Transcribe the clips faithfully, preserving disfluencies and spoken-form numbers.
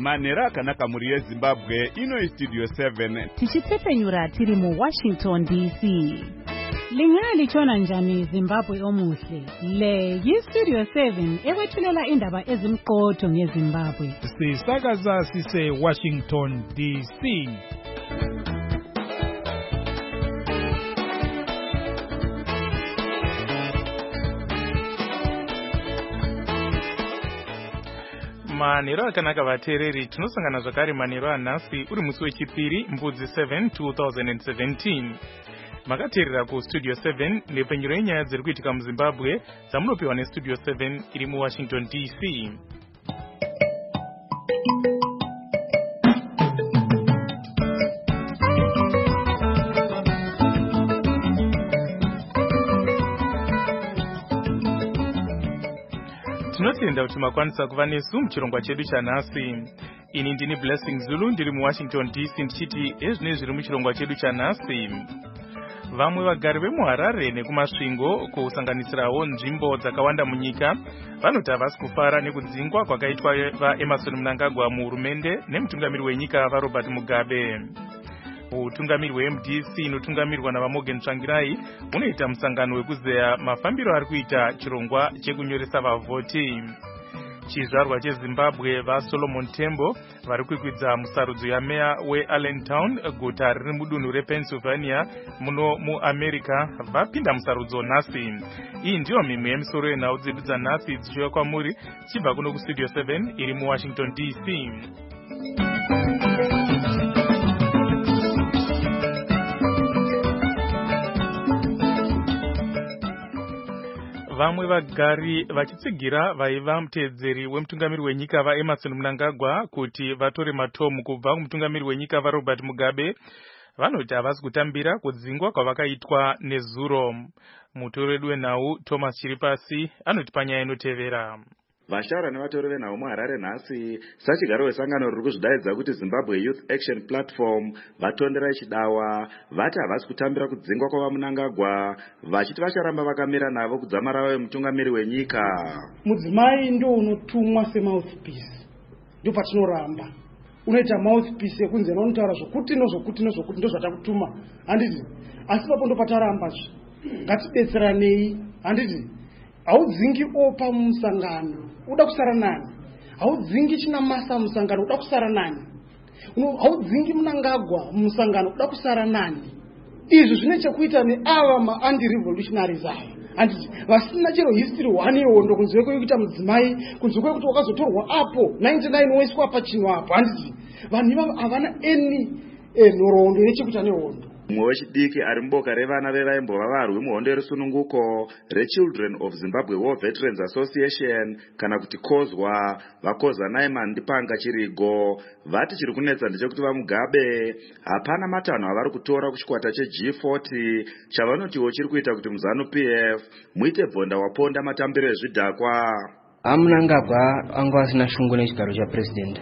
manhero akanaka muri yezimbabwe ino studio seven tichitsepenyura tiri mu Washington D C. Lingalichona njani Zimbabwe omuhle? Le yi-Studio seven ekwethulela indaba ezimqotho ngeZimbabwe. Sisakaza sise Washington D C. Manhero akanaka vateereri, tinosangana zvakare manhero anhasi uri musi wechipiri mbudzi seven twenty seventeen. Makateerera ku Studio seven nepenyuro yenyaya dziri kuitika muZimbabwe dzamunopiwa neStudio seven iri muWashington D C. Tinotenda kuti makwanisa kuva nesu muchirongwa chedu chanhasi. Ini ndini Blessing Zulu ndiri muWashington D C ndichiti ezvine zviri muchirongwa chedu chanhasi. Vamwe vagari vemuHarare nekumasvingo kusanganisirawo nzvimbo dzakawanda munyika vanoti havasi kufara nekudzingwa kwakaitwa vaEmerson Mnangagwa muhurumende nemutungamiri wenyika vaRobert Mugabe. Utungamiri weM D C inotungamirwa navaMorgan Tsvangirai unoita musangano wekuzeya mafambiro ari kuita chirongwa chekunyoresa vavhoti. Chizvarwa cheZimbabwe vaSolomon Tembo vari kukwidza musarudzo yameya weAllentown guta riri mudunhu rePennsylvania muno muAmerica vapinda musarudzo nhasi. Iyi ndiyo mimwe yemisoro yenhau dzedu dzanhasi dzichiuya kwamuri chibva kuno kuStudio seven iri muWashington D C. Vamwe vagari vachitsigira vaiva muteedzeri wemutungamiri wenyika vaEmerson Mnangagwa kuti vatore matomu kubva kumutungamiri wenyika vaRobert Mugabe vanoti havasi kutambira kudzingwa kwavakaitwa nezuro. Mutori wedu wenhau Thomas Chiripasi anoti panyaya inotevera. Vashaura nevatori venhau muHarare nhasi sachigaro wesangano riri kuzvidaidza kuti Zimbabwe Youth Action Platform vatondera chidawa vati havasi kutambira kudzingwa kwavaMnangagwa vachiti vacharamba vakamira navo kudzamara vemutungamiri wenyika. Mudzimai ndo unotumwa semouthpiece, ndo patinoramba unoita mouthpiece yekunzi unotaura zvokuti nozvokuti nozvokuti ndo zvatakutuma handiti, asi papo ndo patarambazve. Ngatidetseranei handiti, haudzingi opa musangano uda kusara nani, haudzingi china masa musangano uda kusara nani, haudzingi Mnangagwa musangano uda kusara nani. Izvi zvine chekuita neava ma-anti-revolutionaries aya handiti, vasina chero history one yehondo kunzwe kwekuita mudzimai, kunzwe kwekuti wakazotorwa apo ninety-nine woiswa pachino apo handiti. Vanhu ivavo havana eni nhoroondo yechekuita nehondo. Mumwe wechidiki ari muboka revana vevaimbova varwi muhondo yerusununguko reChildren of Zimbabwe War Veterans Association kana kuti kozwa vakozwa Naiman Ndipanga Chirigo vati chiri kunetsa ndechekuti vaMugabe hapana matanho avari kutora kuchikwata cheG forty chavanotiwo chiri kuita kuti muZanu P F muite bvonda waponda matambiro ezvidhakwa. Mnangagwa anga asina shungu nechigaro chapresident,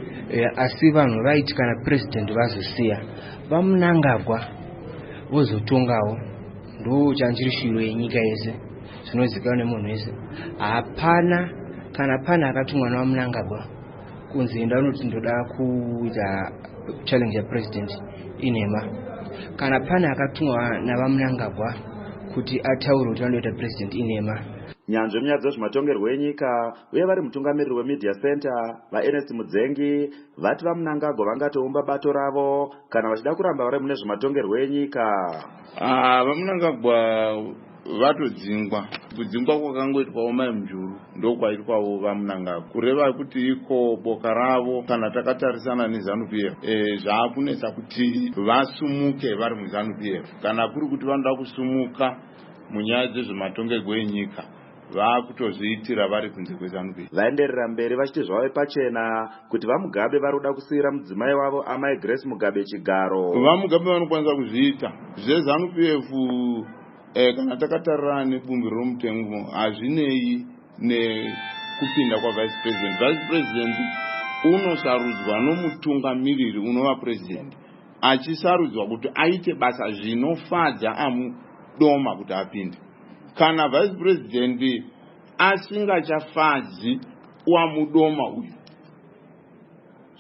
asi vanhu vaiti kana president vazosiya vaMnangagwa vozotongawo ndo chanjiri shiro yenyika yese zvinozikanwa nemunhu wese. Hapana kana pana akatumwa naMnangagwa kunzi enda unoti ndoda kuita challenge ya president inema, kana pana akatumwa navaMnangagwa kuti ataure kuti anoita president inema. Nyanzvi munyaya dzezvematongerwo enyika uye vari mutungamiriri weMedia Center vaErnest Mudzengi vati vaMnangagwa vangatoumba bato ravo kana vachida kuramba vari mune zvematongerwo enyika. Ah, vaMnangagwa vatodzingwa. Kudzingwa kwakangoitwawo mai mujuru ndokwaitwawo vaMnangagwa, kureva kuti iko boka ravo kana takatarisana neZanu P F e, zvaakunetsa kuti vasumuke vari muZanu P F kana kuri kuti vanoda kusumuka munyaya dzezvematongerwo enyika vakutozviitira vari kunze kweZanu P F. Vaenderera mberi vachiti zvavo pachena kuti vaMugabe vari kuda kusiyira mudzimai wavo amai Grace Mugabe chigaro. VaMugabe vanokwanisa kuzviita zveZanu P F eh, kana takatarira nebumbiro romutengo hazvinei nekupinda kwavice president. Vice president unosarudzwa nomutungamiriri unova president achisarudzwa kuti aite basa zvinofadza amudoma kuti apinde. Kana vice president asingachafadzi wamudoma uyu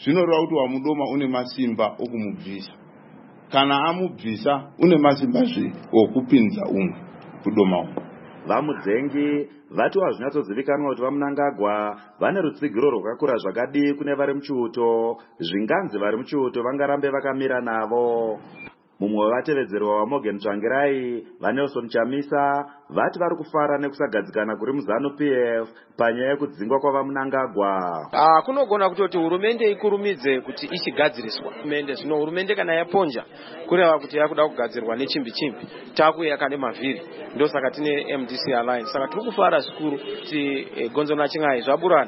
zvinoreva kuti wamudoma une masimba okumubvisa. Kana amubvisa une masimbazve okupinza umwe kudoma umwe. Vamudzengi vati wazvinatsozivikanwa kuti vaMnangagwa vane rutsigiro rwakakura zvakadii kune vari muchiuto, zvinganzi vari muchiuto vangarambe vakamira navo. Mumwe wevatevedzerwa waMorgan Tsvangirai, vaNelson Chamisa, vati vari kufara nekusagadzikana kuri muZANU P F panyaya yekudzingwa kwavaMnangagwa. Ah, kunogona kutoti hurumende ikurumidze kuti ichigadziriswa. Hurumende zvino hurumende kana yaponja kureva kuti yakuda kugadzirwa nechimbi chimbi, takuyaka nemavhiri. Ndosaka tine M D C Alliance. Saka tiri kufara zvikuru kuti e, Gonzo naChingai zvaburana.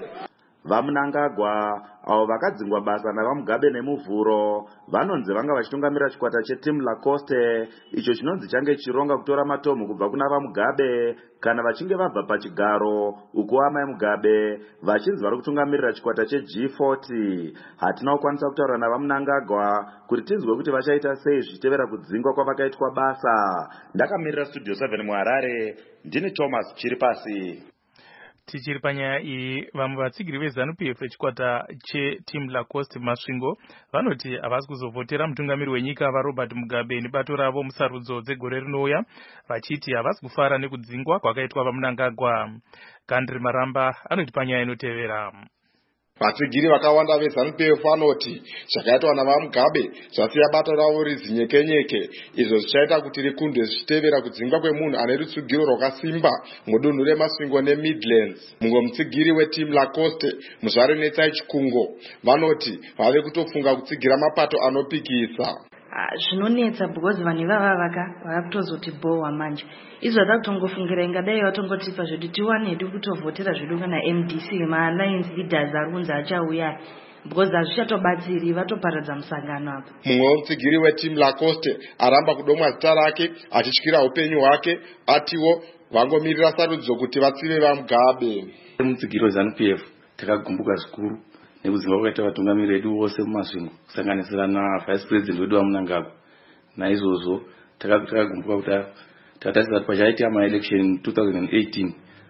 VaMnangagwa avo vakadzingwa basa navaMugabe neMuvhuro vanonzi vanga vachitungamira chikwata cheTeam Lacoste, icho chinonzi change chironga kutora matomhu kubva kuna vaMugabe kana vachinge vabva pachigaro, uku amai Mugabe vachinzi vari kutungamirira chikwata cheG forty. Hatina kukwanisa kutaura navaMnangagwa kuti tinzwe kuti vachaita sei zvichitevera kudzingwa kwavakaitwa basa. Ndakamirira Studio seven muHarare, ndini Thomas Chiripasi. Tichiri panyaya iyi, vamwe vatsigiri veZANU P F vechikwata cheTeam Lacoste Masvingo vanoti havasi kuzovhotera mutungamiri wenyika vaRobert Mugabe nebato ravo musarudzo dzegore rinouya, vachiti havasi kufara nekudzingwa kwakaitwa vaMnangagwa. Gandri Maramba anoti panyaya inotevera. Vatsigiri vakawanda veZANU P F vanoti zvakaitwa navaMugabe zvasiya bato ravo rizinyekenyeke, izvo zvichaita kuti rikundwe zvichitevera kudzingwa kwemunhu ane rutsugiro rwakasimba mudunhu reMasvingo neMidlands. Mumwe mutsigiri weTeam Lacoste, Muzvare Netsai Chikungo, vanoti vave kutofunga kutsigira mapato anopikisa. Zvinonetsa because vanhu ivava vaka vakutozoti bohwa manje. Izvo zvatakutongofungira ingadai vatongotipa zvedu tiwane hedu kutovhotera zvedu kana M D C ma-alliance leaders ari kunzi achauya because hazvichatobatsiri vatoparadza musangano apa. Mumwe wemutsigiri weTeam Lacoste aramba kudomwa zita rake achityira upenyu hwake atiwo vangomirira sarudzo kuti vatsive vaMugabe. Mutsigiri weZANU P F takagumbuka zvikuru nekudzingwa kwakaita vatungamiri vedu vose mumasvingo kusanganisira navice president wedu vaMnangagwa. Naizvozvo takagumbuka kuti takatarisa kuti pachaita maelection two thousand eighteen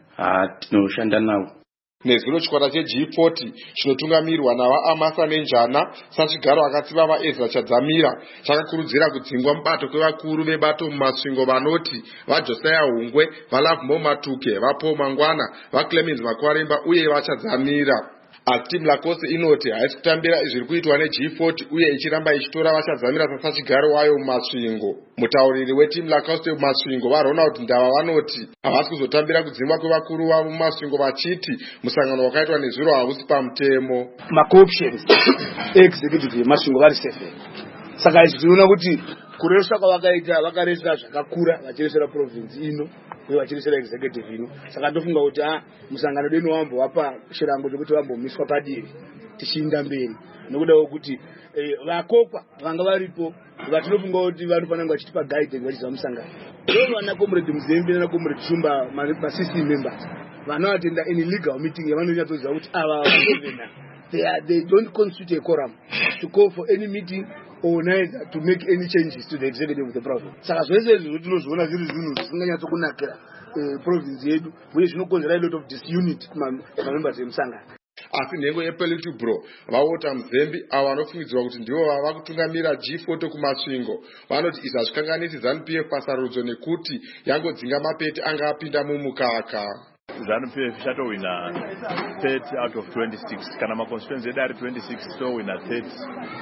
tinoshanda navo. Nezvino chikwata cheG forty chinotungamirwa navaAmasa Nenjana, Sachigaro akatsiva vaEzra Chadzamira chakakurudzira kudzingwa mubato kwevakuru vebato mumasvingo vanoti vaJosiah Hungwe, vaLovemore Matuke, vaPaul Mangwana, vaClemens Makwaremba uye vaChadzamira. Asi Team Lacoste inoti haisi kutambira zviri kuitwa neG forty uye ichiramba ichitora vaChadzamira sasachigaro wayo mumasvingo. Mutauriri weTeam Lacoste mumasvingo vaRonald Ndava vanoti havasi kuzotambira kudzingwa kwevakuru vavo mumasvingo vachiti musangano wakaitwa nezviro hausi pamutemo. Ma-corruptions executive yemasvingo vari seven. Saka izvi tinoona kuti kureswa kwavakaita vakaresera zvakakura vachiresera province ino uye vachiresera executive ino. Saka ndofunga kuti ah musangano deno wambovapa chirango chekuti vambomiswa padivi tichiinda mberi nokuda kwekuti vakokwa vanga varipo vatinofunga kuti vanofanira vachitipa guidance vachiza musangano. Lero vana comrade Muzembe na comrade Shumba ma-C C members vanoatenda any legal meeting yavanonyatsoziva kuti ava governor they are they don't constitute a quorum to call for any meeting or neither to make any changes to the executive of the province. Saka zvese izvo tinozviona zviri zvinhu zvisinganyatsokunakira province yedu uye zvinokonzera a lot of disunity kumamembers emusangano. Asi nhengo yePolitburo vaWalter Muzembe avo vanofungidzirwa kuti ndivo vava kutungamira G forty kumasvingo vanoti izvi hazvikanganisi ZANU P F pasarudzo nekuti yangodzinga mapete anga apinda mumukaka. ZANU P F chatowina thirty out of twenty-six kana maconstituency edu ari twenty-six towina thirty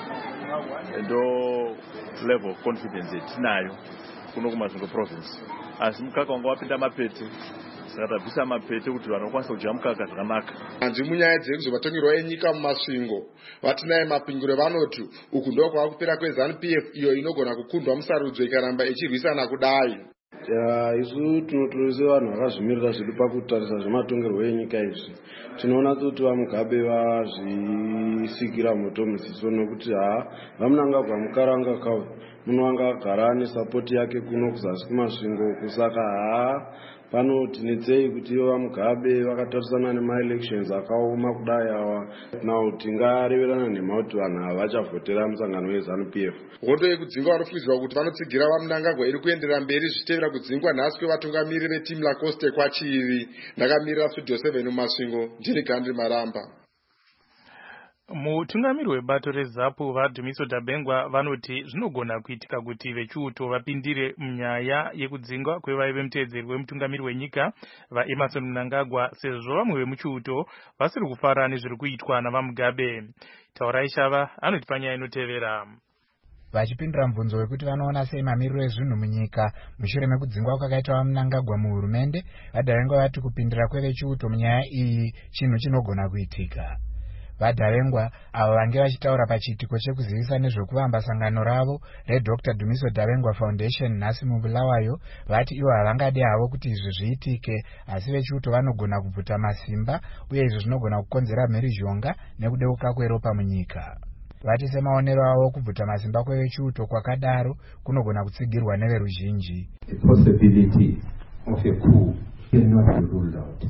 ndo level of confidence etinayo kuno kumasvingo province. Asi mukaka wanga wapinda mapete saka tabvisa mapete kuti vanokwanisa kujaya mukaka zvakanaka. Hanzi munyaya dzekuzovatongerwa enyika mumasvingo vatinaye Mapingure vanoti uku ndo kwava kupera kweZANU P F iyo inogona kukundwa musarudzo ikaramba ichirwisana kudai. Isu tinotorese vanhu vakazvimirira zvedu pakutarisa zvematongerwo enyika izvi. Tinoona kuti vaMugabe vazvisikira moto musiso nokuti ha vaMnangagwa mukaranga kawo muno anga agara nesapoti yake kuno kuzasi kumasvingo kusaka ha pano tinetsei kuti vaMugabe vakatarisana nema-elections akaoma kudai awa nawo tingareverana nemauti vanhu havachavhotera musangano weZANU P F. Hondo yekudzingwa vanofungidzirwa kuti vanotsigira vaMnangagwa iri kuenderera mberi zvichitevera kudzingwa nhasi kwevatungamiri veTeam Lacoste kwachivi. Ndakamirira Studio seven mumasvingo ndiri Gandri Maramba. Mutungamiri webato reZAPU vaDhumiso Dhabengwa vanoti zvinogona kuitika kuti vechiuto vapindire munyaya yekudzingwa kwevaive muteedzeri wemutungamiri wenyika vaEmerson Mnangagwa sezvo vamwe vemuchiuto vasiri kufara nezviri kuitwa navaMugabe. Taurai Shava anoti panyaya inotevera. Vachipindura mubvunzo wekuti vanoona sei mamiriro ezvinhu munyika mushure mekudzingwa kwakaita vaMnangagwa muhurumende, vaDhavengwa vati kupindira kwevechiuto munyaya iyi chinhu chinogona kuitika. VaDhavengwa avo vange vachitaura pachiitiko chekuzivisa nezvekuvamba sangano ravo reDr Dhumiso Dhabengwa Foundation nhasi muBulawayo vati ivo havangade havo kuti izvi zviitike, asi vechiuto vanogona kubvuta masimba uye izvi zvinogona kukonzera mhirizhonga nekudeuka kweropa munyika. Vati semaonero avo kubvuta masimba kwevechiuto kwakadaro kunogona kutsigirwa neveruzhinji. The possibility of a coup cannot be ruled out.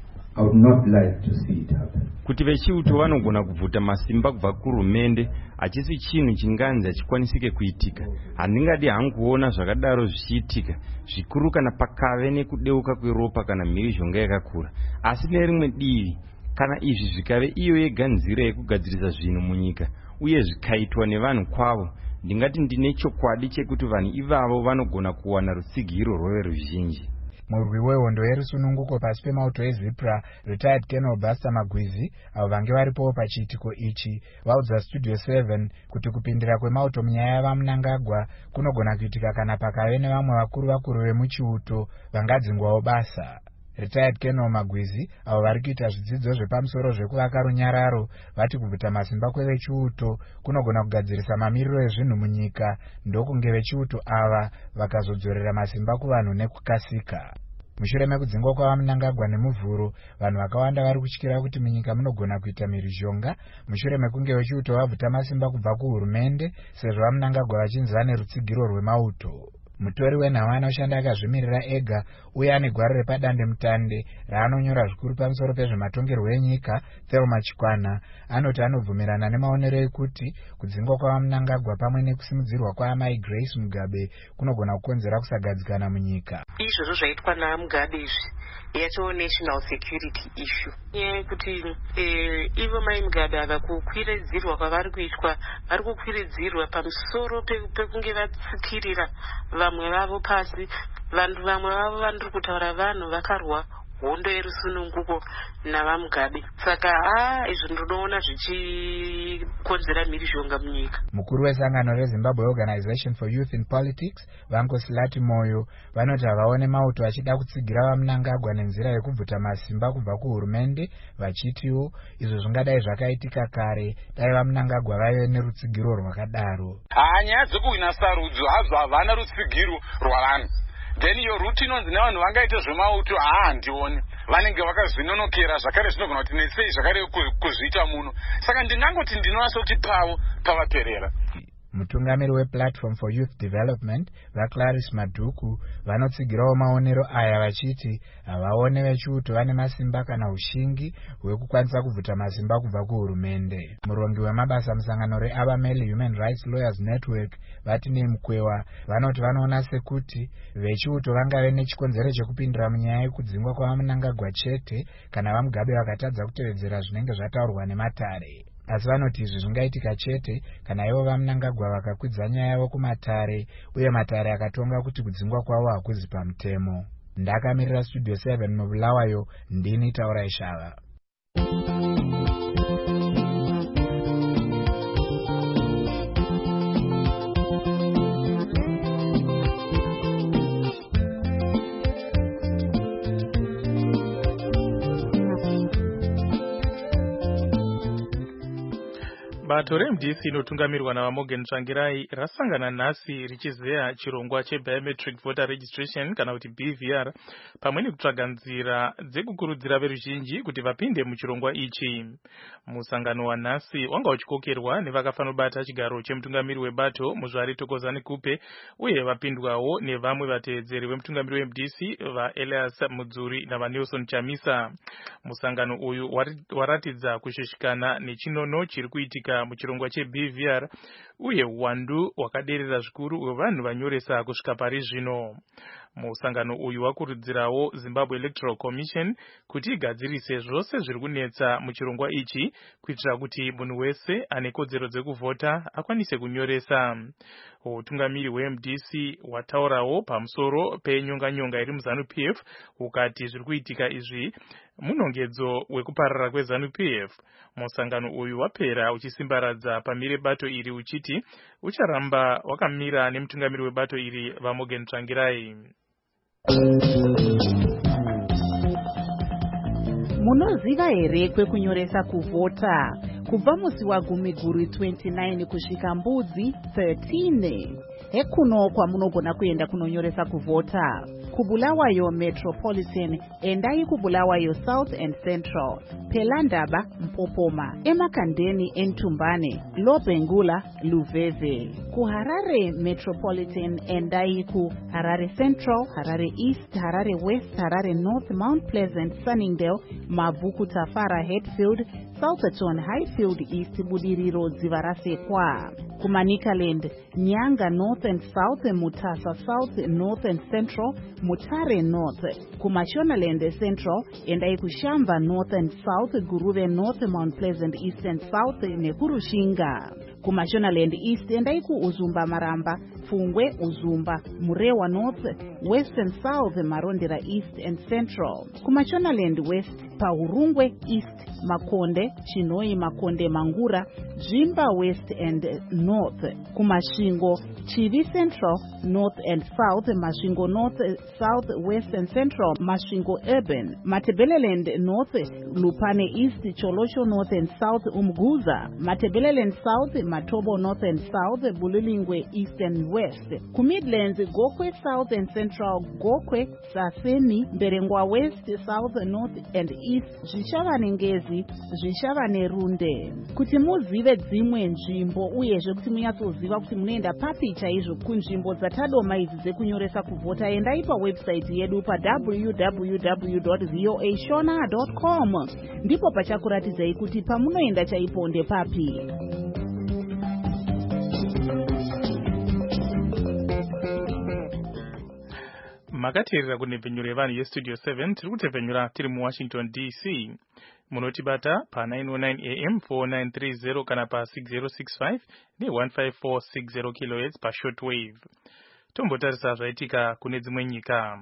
I would not like to see it happen. Kuti vechiuto vanogona kubvuta masimba kubva kuhurumende achisi chinhu chinganzi hachikwanisike kuitika. Handingadi hangu kuona zvakadaro zvichiitika, zvikuru kana pakave nekudeuka kweropa kana mhirizhonga yakakura. Asi nerimwe divi, kana izvi zvikave iyo yega nzira yekugadzirisa zvinhu munyika uye zvikaitwa nevanhu kwavo, ndingati ndine chokwadi chekuti vanhu ivavo vanogona kuwana rutsigiro rweveruzhinji. Murwi wehondo yerusununguko pasi pemauto eZIPRA, retired Colonel Buster Magwizi, avo vange varipowo pachiitiko ichi, vaudza Studio seven kuti kupindira kwemauto munyaya yavaMnangagwa kunogona kuitika kana pakave nevamwe vakuru vakuru vemuchiuto vangadzingwawo basa. Retired Colonel Magwizi, avo vari kuita zvidzidzo zvepamusoro zvekuvaka runyararo, vati kubvuta masimba kwevechiuto kunogona kugadzirisa mamiriro ezvinhu munyika, ndokunge vechiuto ava vakazodzorera masimba kuvanhu nekukasika. Mushure mekudzingwa kwavaMnangagwa nemuvhuro, vanhu vakawanda vari kutyira kuti munyika munogona kuita mhirizhonga mushure mekunge vechiuto vabvuta masimba kubva kuhurumende, sezvo vaMnangagwa vachinzi vane rutsigiro rwemauto. Mutori wenhau anoshanda akazvimirira ega uye ane gwaro repadande mutande raanonyora zvikuru pamusoro pezvematongerwo enyika, Thelma Chikwana, anoti anobvumirana nemaonero ekuti kudzingwa kwavaMnangagwa pamwe nekusimudzirwa kwaamai Grace Mugabe kunogona kukonzera kusagadzikana munyika. Izvozvo zvaitwa naMugabe izvi yacho national security issue yekuti eh, ivo mai Mugabe ava kukwiridzirwa kwavari kuitwa, vari kukwiridzirwa pamusoro pekunge vatsikirira vamwe vavo pasi. Vanhu vamwe vavo vandiri kutaura vanhu vakarwa hondo yerusununguko navaMugabe. Saka a izvi ndinoona zvichikonzera mhirizhonga munyika. Mukuru wesangano reZimbabwe Organization for Youth in Politics, Vankosilati Moyo, vanoti havaone mauto vachida kutsigira vaMnangagwa nenzira yekubvuta masimba kubva kuhurumende, vachitiwo izvo zvingadai zvakaitika kare dai vaMnangagwa vaive nerutsigiro rwakadaro. Nyaya dzekuhwina sarudzo hazvo havana rutsigiro rwavanhu. Then iyo ruti inonzi nevanhu vangaite zvemauto haa handioni, vanenge vakazvinonokera zvakare zvinogona kuti nesei zvakare kuzviita muno. Saka ndingangoti ndinoasa kuti pavo pavaperera. Mutungamiri wePlatform for Youth Development, vaClarice Madhuku, vanotsigirawo maonero aya vachiti havaone vechiuto vane masimba kana ushingi hwekukwanisa kubvuta masimba kubva kuhurumende. Murongi wemabasa musangano reAbameli Human Rights Lawyers Network, vati Mukwewa, vanoti vanoona sekuti vechiuto vangave nechikonzero chekupindira munyaya yekudzingwa kwavaMnangagwa chete kana vaMugabe vakatadza kutevedzera zvinenge zvataurwa nematare. Asi vanoti izvi zvingaitika chete kana ivo vaMnangagwa vakakwidza nyaya yavo kumatare uye matare akatonga kuti kudzingwa kwavo hakuzi pamutemo. Ndakamirira Studio seven muBulawayo, ndini Taurai Shava. Bato reM D C inotungamirwa navaMorgan Tsvangirai rasangana nhasi richizeya chirongwa chebiometric voter registration kana kuti B V R pamwe nekutsvaga nzira dzekukurudzira veruzhinji kuti vapinde muchirongwa ichi. Musangano wanhasi wanga uchikokerwa nevakafanobata chigaro chemutungamiri webato Muzvari Thokozani Kupe uye vapindwawo nevamwe vateedzeri vemutungamiri weM D C vaElias Mudzuri navaNelson Chamisa. Musangano uyu waratidza kushushikana nechinono chiri kuitika muchirongwa cheB V R uye uwandu wakaderera zvikuru hwevanhu vanyoresa kusvika pari zvino. Musangano uyu wakurudzirawo Zimbabwe Electoral Commission kuti igadzirise zvose zviri kunetsa muchirongwa ichi kuitira kuti munhu wese ane kodzero dzekuvhota akwanise kunyoresa. Utungamiri hwe M D C wataurawo pamusoro penyonga-nyonga iri muZANU P F ukati zviri kuitika izvi munongedzo wekuparara kweZANU P F. Musangano uyu wapera uchisimbaradza pamire bato iri uchiti ucharamba wakamira nemutungamiri webato iri vaMorgan Tsvangirai. Munoziva here kwekunyoresa kuvhota? Kubva musi wagumiguru twenty-nine kusvika mbudzi thirteen. Hekuno kwamunogona kuenda kunonyoresa kuvhota. Kubulawayo Metropolitan, endai Kubulawayo South and Central, Pelandaba Mpopoma, Emakandeni Entumbane, Lobengula Luveve. Kuharare Metropolitan, endai ku Harare Central, Harare East, Harare West, Harare North, Mount Pleasant, Sunningdale, Mavuku Tafara Hatfield, Salterton Highfield East, Budiriro Dzivarasekwa. Kumanikaland, Nyanga North and South, Mutasa South, North and Central, Mutare North. Kumashonaland Central, endai Kushamba North and South, Guruve North, Mount Pleasant East and South, Nekurushinga. Kumashonaland East, endai ku Uzumba Maramba, Fungwe Uzumba, Murewa North, West and South, Marondera East and Central. Kumashonaland West, Paurungwe East, Makonde, Chinoi Makonde Mangura, Jimba West and North. Kumashingo, Chivi Central, North and South, Mashingo North, South, West and Central, Mashingo Urban, Matebeleland North, Lupane East, Cholosho North and South, Umguza, Matebeleland South, Matobo North and South, Bulilingwe East and West. Kumidlands, Gokwe South and Central, Gokwe, Sasemi, Berengwa West, South, North and East, Zvishavane Ngezi, Zvishavane Runde. Kuti muzive dzimwe nzvimbo uyezve kuti munyatsoziva kuti munoenda papi chaizvo kunzvimbo dzatadoma idzi dzekunyoresa kuvhota, endai pawebsite yedu pa w w w dot voa shona dot com. Ndipo pachakuratidzai kuti pamunoenda chaipo ndepapi. Makateerera kunebvenyuro yevanhu yestudio seven tiri kutebvenyura tiri muWashington D C. Munotibata pa nine oh nine A M four nine three zero kana pa six zero six five ne one five four six zero kilohertz pa shortwave. Tombotarisa zvaitika kune dzimwe nyika.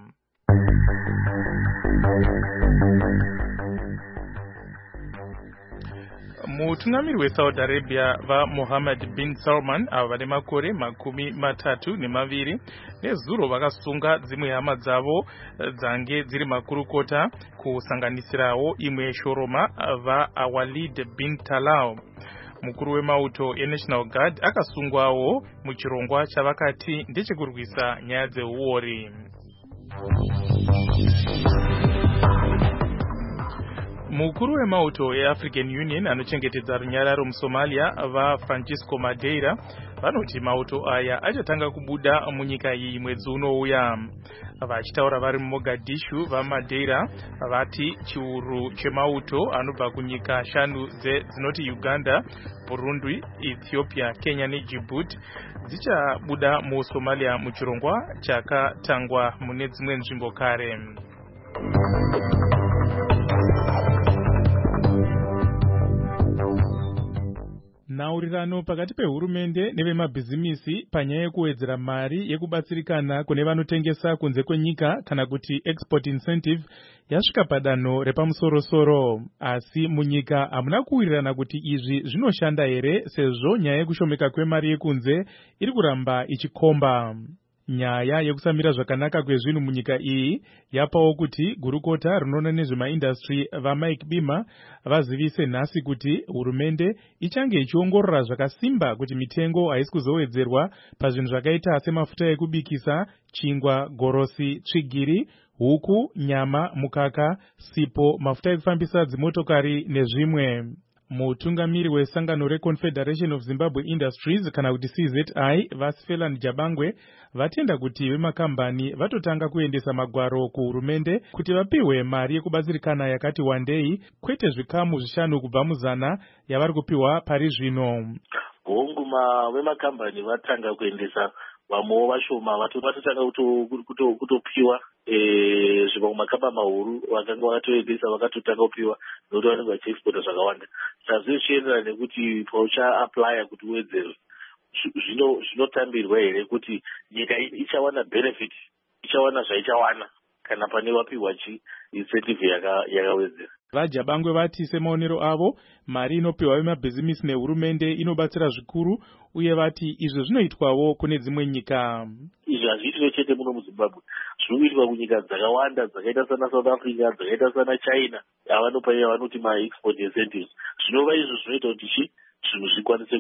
Mutungamiri weSaudi Arabia vaMohammed bin Salman ava vane makore makumi matatu nemaviri nezuro vakasunga dzimwe hama dzavo dzange dziri makurukota kusanganisirawo imwe shoroma vaAwalid bin Talal. Mukuru wemauto eNational Guard akasungwawo muchirongwa chavakati ndechekurwisa nyaya dzeuori. Mukuru wemauto eAfrican Union anochengetedza runyararo muSomalia vaFrancisco Madeira vanoti mauto aya achatanga kubuda munyika iyi mwedzi unouya. Vachitaura vari muMogadishu, vaMadeira vati chiuru chemauto anobva kunyika shanu dzinoti Uganda, Burundi, Ethiopia, Kenya neDjibouti dzichabuda muSomalia muchirongwa chakatangwa mune dzimwe nzvimbo kare. Nhaurirano pakati pehurumende nevemabhizimisi panyaya yekuwedzera mari yekubatsirikana kune vanotengesa kunze kwenyika kana kuti export incentive yasvika padanho repamusoro-soro. Asi munyika hamuna kuwirirana kuti izvi zvinoshanda here sezvo nyaya yekushomeka kwemari yekunze iri kuramba ichikomba. Nyaya yekusamira zvakanaka kwezvinhu munyika iyi yapawo kuti gurukota rinoona nezvemaindastry vaMike Bima vazivise nhasi kuti hurumende ichange ichiongorora zvakasimba kuti mitengo haisi kuzowedzerwa pazvinhu zvakaita semafuta ekubikisa, chingwa, gorosi, tsvigiri, huku, nyama, mukaka, sipo, mafuta ekufambisa dzimotokari nezvimwe. Mutungamiri wesangano reConfederation of Zimbabwe Industries kana kuti C Z I vaSfeland Jabangwe vatenda kuti vemakambani vatotanga kuendesa magwaro kuhurumende kuti vapiwe mari yekubatsirikana yakati wandei kwete zvikamu zvishanu kubva muzana yavari kupiwa pari zvino. Honguma vemakambani vatanga kuendesa vamwewo vashoma vatotanga kutopiwa zvibva kumakamba mahuru vakanga vakatoendesa vakatotanga kupiwa nokuti vanenge vachiexporta zvakawanda. Saka zvino zvichienderana nekuti pauchaaplya kuti uwedzerwe zvinotambirwa here kuti nyika ichawana benefit, ichawana zvaichawana kana pane vapiwa chi incentive yakawedzera. Vajabangwe vati semaonero avo mari inopiwa vemabhizimisi nehurumende inobatsira zvikuru, uye vati izvo zvinoitwawo kune dzimwe nyika. Izvi hazviitwe chete muno muZimbabwe, zvinoitwa kunyika dzakawanda dzakaita sana South Africa, dzakaita sana China, avanopa vanoti ma-export incentives. Zvinova izvo zvinoita kuti chi zvinhu zvikwanise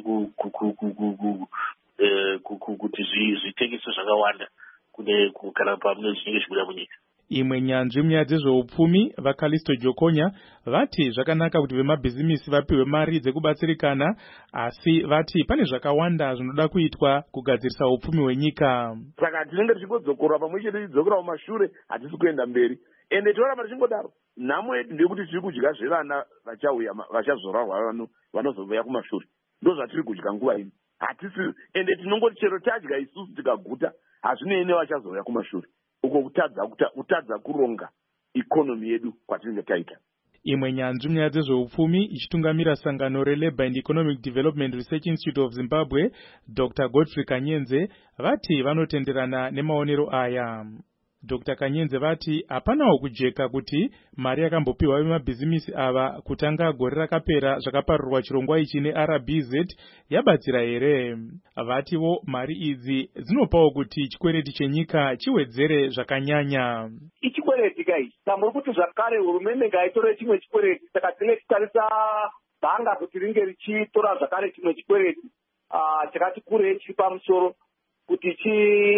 kuti zvitengeswe zvakawanda kana pamune zvinenge zvibuda munyika. Imwe nyanzvi munyaya dzezveupfumi vaKalisto Jokonya vati zvakanaka kuti vemabhizimisi vapiwe mari dzekubatsirikana, asi vati pane zvakawanda zvinoda kuitwa kugadzirisa upfumi hwenyika. Saka tinenge tichigodzokora pamwe chete tichidzokera mumashure, hatisi kuenda mberi. Ende tinoramba tichingodaro, nhamo yedu ndeyekuti tiri kudya zvevana vachauya vachazorarwa vanozouya kumashure. Ndo zvatiri kudya nguva ino. Hatisi ende tinongoti chero tadya isusu tikaguta hazvinei nevachazouya kumashure. Uko kutadza kutadza kuronga ikonomi yedu kwatinenge taita. Imwe nyanzvi munyaya dzezveupfumi ichitungamira sangano reLabour and Economic Development Research Institute of Zimbabwe, Doctor Godfrey Kanyenze vati vanotenderana nemaonero aya. Doctor Kanyenze vati hapanawo kujeka kuti mari yakambopiwa vemabhizimisi ava kutanga gore rakapera zvakaparurwa chirongwa ichi neR B Z yabatsira here. Vatiwo mari idzi dzinopawo kuti chikwereti chenyika chiwedzere zvakanyanya. Ichikwereti kai tamuri kuti zvakare hurumende ngaitore chimwe chikwereti, saka tinenge tichitarisa bhanga kuti ringe richitora zvakare chimwe chikwereti chakati kurei chiri pamusoro kuti chi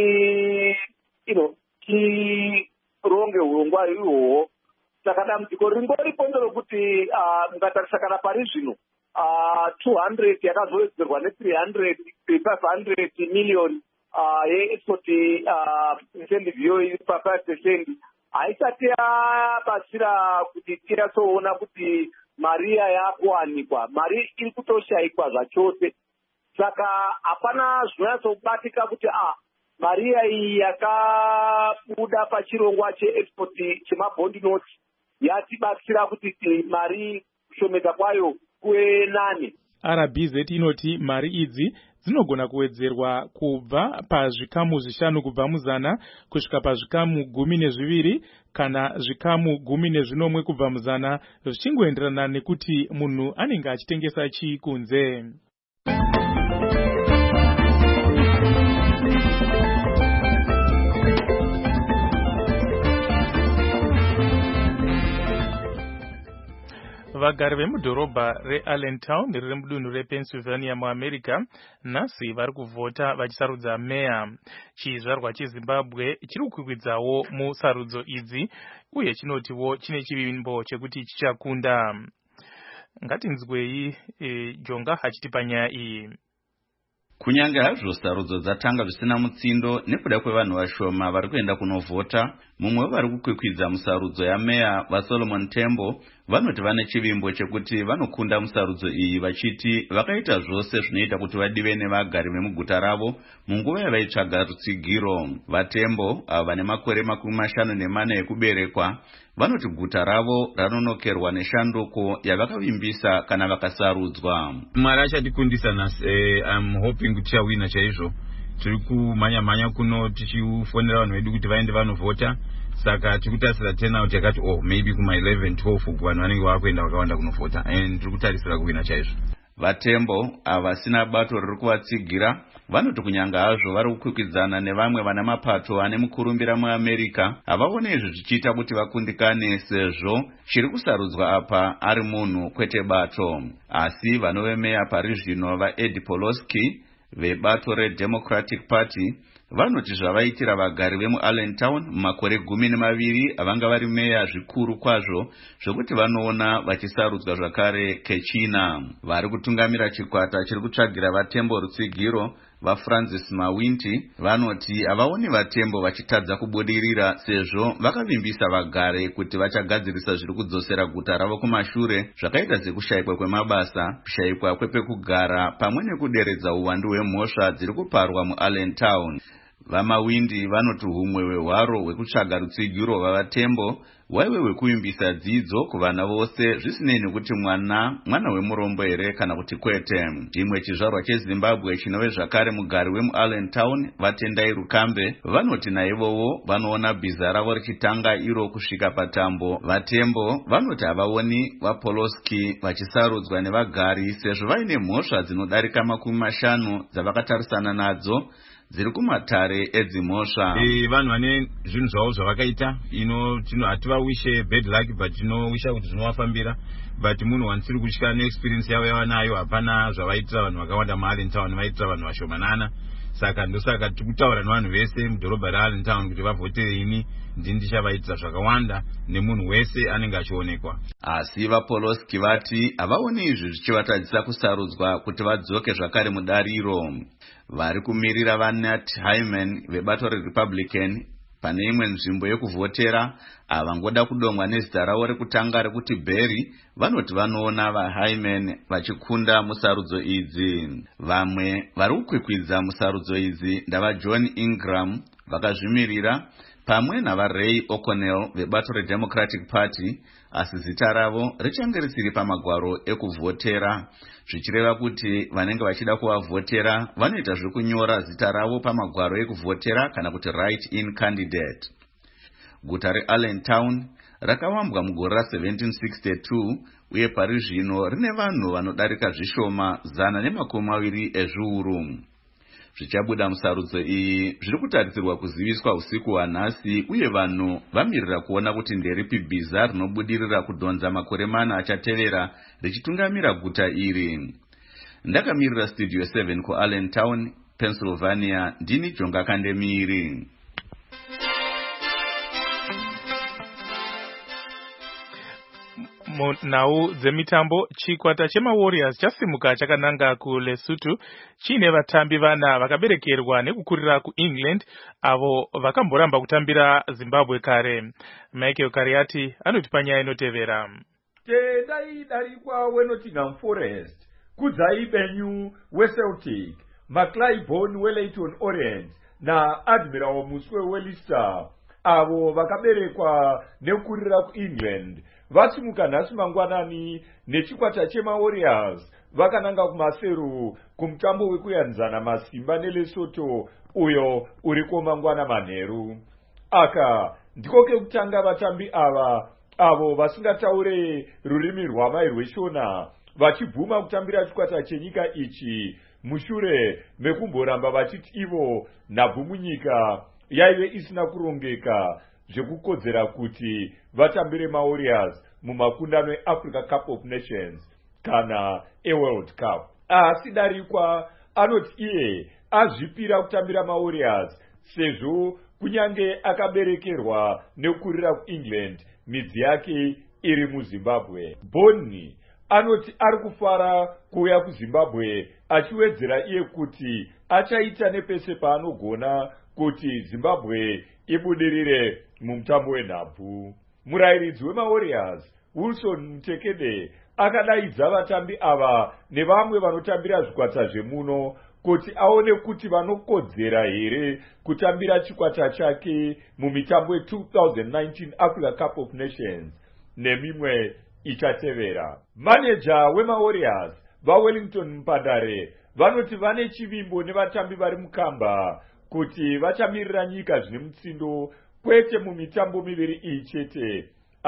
ino chironge urongwa ihwohwo. Saka dambudziko ringoripo nderokuti mukatarisa kana pari zvino two hundred yakazowedzerwa ne-three hundred five hundred million yeexport incentive iyo iri pa-five percent haisati yabatsira kuti tinatsoona kuti mari iya yakuwanikwa, mari iri kutoshayikwa zvachose. Saka hapana zvinonyatsobatika kuti ah Maria iyi yakabuda pachirongwa cheexport chemabond notes yatibatsira kuti mari kushomeka kwayo kuve nane. R B Z inoti mari idzi dzinogona kuwedzerwa kubva pazvikamu zvishanu kubva muzana kusvika pazvikamu gumi nezviviri kana zvikamu gumi nezvinomwe kubva muzana, zvichingoenderana nekuti munhu anenge achitengesa chii kunze. Vagari vemudhorobha reAllentown riri mudunhu rePennsylvania muAmerica nhasi vari kuvhota vachisarudza meya. Chizvarwa cheZimbabwe chiri kukwidzawo musarudzo idzi uye chinotiwo chine chivimbo chekuti chichakunda. Ngatinzwei e, Jonga hachiti panyaya iyi. Kunyange hazvo sarudzo dzatanga zvisina mutsindo nekuda kwevanhu vashoma vari kuenda kunovhota, mumwe vari kukwikwidza musarudzo yameya vaSolomon Tembo vanoti vane chivimbo chekuti vanokunda musarudzo iyi vachiti vakaita zvose zvinoita kuti vadive nevagari vemuguta ravo munguva yavaitsvaga rutsigiro. VaTembo ava vane makore makumi mashanu nemana ekuberekwa vanoti guta ravo ranonokerwa neshanduko yavakavimbisa kana vakasarudzwa. Mwari achatikundisa nhasi. eh, I'm hoping kuti tichawina chaizvo. Tiri kumhanya mhanya kuno tichifonera vanhu vedu kuti vaende vanovhota. Saka tiri kutarisira turnout yakati oh maybe kuma eleven twelve kuvanhu vanenge vakuenda vakawanda kunovhota, and tiri kutarisira kuwina chaizvo. VaTembo ava vasina bato riri kuvatsigira vanoti kunyanga hazvo vari kukwikwidzana nevamwe vana mapato ane mukurumbira muAmerica havaone izvi zvichiita kuti vakundikane, sezvo chiri kusarudzwa apa ari munhu kwete bato. Asi vanovemeya pari zvino vaEd Poloski vebato reDemocratic Party vanoti zvavaitira vagari vemuAllentown mumakore gumi nemaviri avanga vari meya zvikuru kwazvo zvokuti vanoona vachisarudzwa zvakare kechina. Vari kutungamira chikwata chiri kutsvagira VaTembo rutsigiro vaFrancis Mawinti vanoti havaoni vatembo vachitadza kubudirira sezvo vakavimbisa vagare kuti vachagadzirisa zviri kudzosera guta ravo kumashure zvakaita sekushayikwa kwemabasa, kushayikwa kwepekugara pamwe nekuderedza uwandu hwemhosva dziri kuparwa muAllentown. VaMawindi vanoti humwe hwehwaro hwekutsvaga rutsigiro rwavatembo hwaive hwekuimbisa dzidzo kuvana vose zvisinei nekuti mwana mwana wemurombo here kana kuti kwete. Chimwe chizvarwa cheZimbabwe chinove zvakare mugari wemuAllentown Vatendai Rukambe vanoti naivowo vanoona bhiza ravo richitanga iro kusvika patambo. Vatembo vanoti havaoni vaPoloski vachisarudzwa nevagari sezvo vaine mhosva dzinodarika makumi mashanu dzavakatarisana nadzo dziri kumatare edzimhosva. E, vanhu vane zvinhu zvavo zvavakaita ino hativawishe bad luck but tinowisha kuti zvinovafambira but munhu wanisiri kutya neexperience yavo yavanayo hapana zvavaitira vanhu vakawanda muAllentown vaitira vanhu vashomanana. Saka ndosaka tikutaura nevanhu vese mudhorobha reAllentown kuti vavhotere ini ndini ndichavaitira zvakawanda nemunhu wese anenge achionekwa. Asi vaPoloski vati havaoni izvi zvichivatadzisa kusarudzwa kuti vadzoke zvakare mudariro. Vari kumirira vaNat Hyman vebato reRepublican pane imwe nzvimbo yekuvhotera havangoda kudomwa nezita ravo rekutanga rekuti Berry vanoti vanoona vaHyman vachikunda musarudzo idzi. Vamwe vari kukwikwidza musarudzo idzi ndavaJohn Ingram vakazvimirira pamwe navaRay O'Connell vebato reDemocratic Party, asi zita ravo richange risiri pamagwaro ekuvhotera, zvichireva kuti vanenge vachida kuvavhotera vanoita zvekunyora zita ravo pamagwaro ekuvhotera kana kuti write in candidate. Guta reAllentown rakawambwa mugore ra-seventeen sixty-two uye pari zvino rine vanhu vanodarika zvishoma zana nemakumi maviri ezviuru. Zvichabuda musarudzo iyi zviri kutarisirwa kuziviswa usiku hwanhasi uye vanhu vamirira kuona kuti nderipi bhiza rinobudirira kudhonza makore mana achatevera richitungamira guta iri. Ndakamirira Studio seven kuAllentown, Pennsylvania, ndini Jonga Kandemiri. Nhau dzemitambo, chikwata chemaWarriors chasimuka chakananga kuLesotho chine vatambi vana vakaberekerwa nekukurira kuEngland avo vakamboramba kutambira Zimbabwe kare. Michael Kariati anoti panyaya inotevera. Tendai darikwa weNottingham Forest, Kudzai Benyu weCeltic, McClaybone weLeyton Orient na Admiral Muswe weLeicester avo vakaberekwa nekukurira kuEngland vasimuka nhasi mangwanani nechikwata chemaWarriors vakananga kumaseru kumutambo wekuyanzana masimba neLesotho uyo uriko mangwana manheru. Aka ndiko kekutanga vatambi ava avo vasingataure rurimi rwamai rweshona vachibvuma kutambira chikwata chenyika ichi mushure mekumboramba vachiti ivo nhabvu munyika yaive isina kurongeka zvekukodzera kuti vatambire maWarriors mumakundano eAfrica Cup of Nations kana eWorld Cup. Asi darikwa anoti iye azvipira kutambira maWarriors sezvo kunyange akaberekerwa nekukurira kuEngland midzi yake iri muZimbabwe. Boni anoti ari kufara kuuya kuZimbabwe achiwedzera iye kuti achaita nepese paanogona kuti Zimbabwe ibudirire mumutambo wenhabvu. Murayiridzi wemaWarriors Wilson Mutekede akadaidza vatambi ava nevamwe vanotambira zvikwata zvemuno kuti aone kuti vanokodzera here kutambira chikwata chake mumitambo ye-twenty nineteen Africa Cup of Nations nemimwe ichatevera. Maneja wemaWarriors vaWellington Mpadare vanoti vane chivimbo nevatambi vari mukamba kuti vachamirira nyika zvine mutsindo kwete mumitambo miviri iyi chete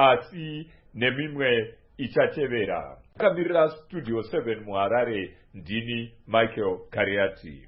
asi nemimwe ichatevera. Akamirira Studio seven muHarare, ndini Michael Kariati.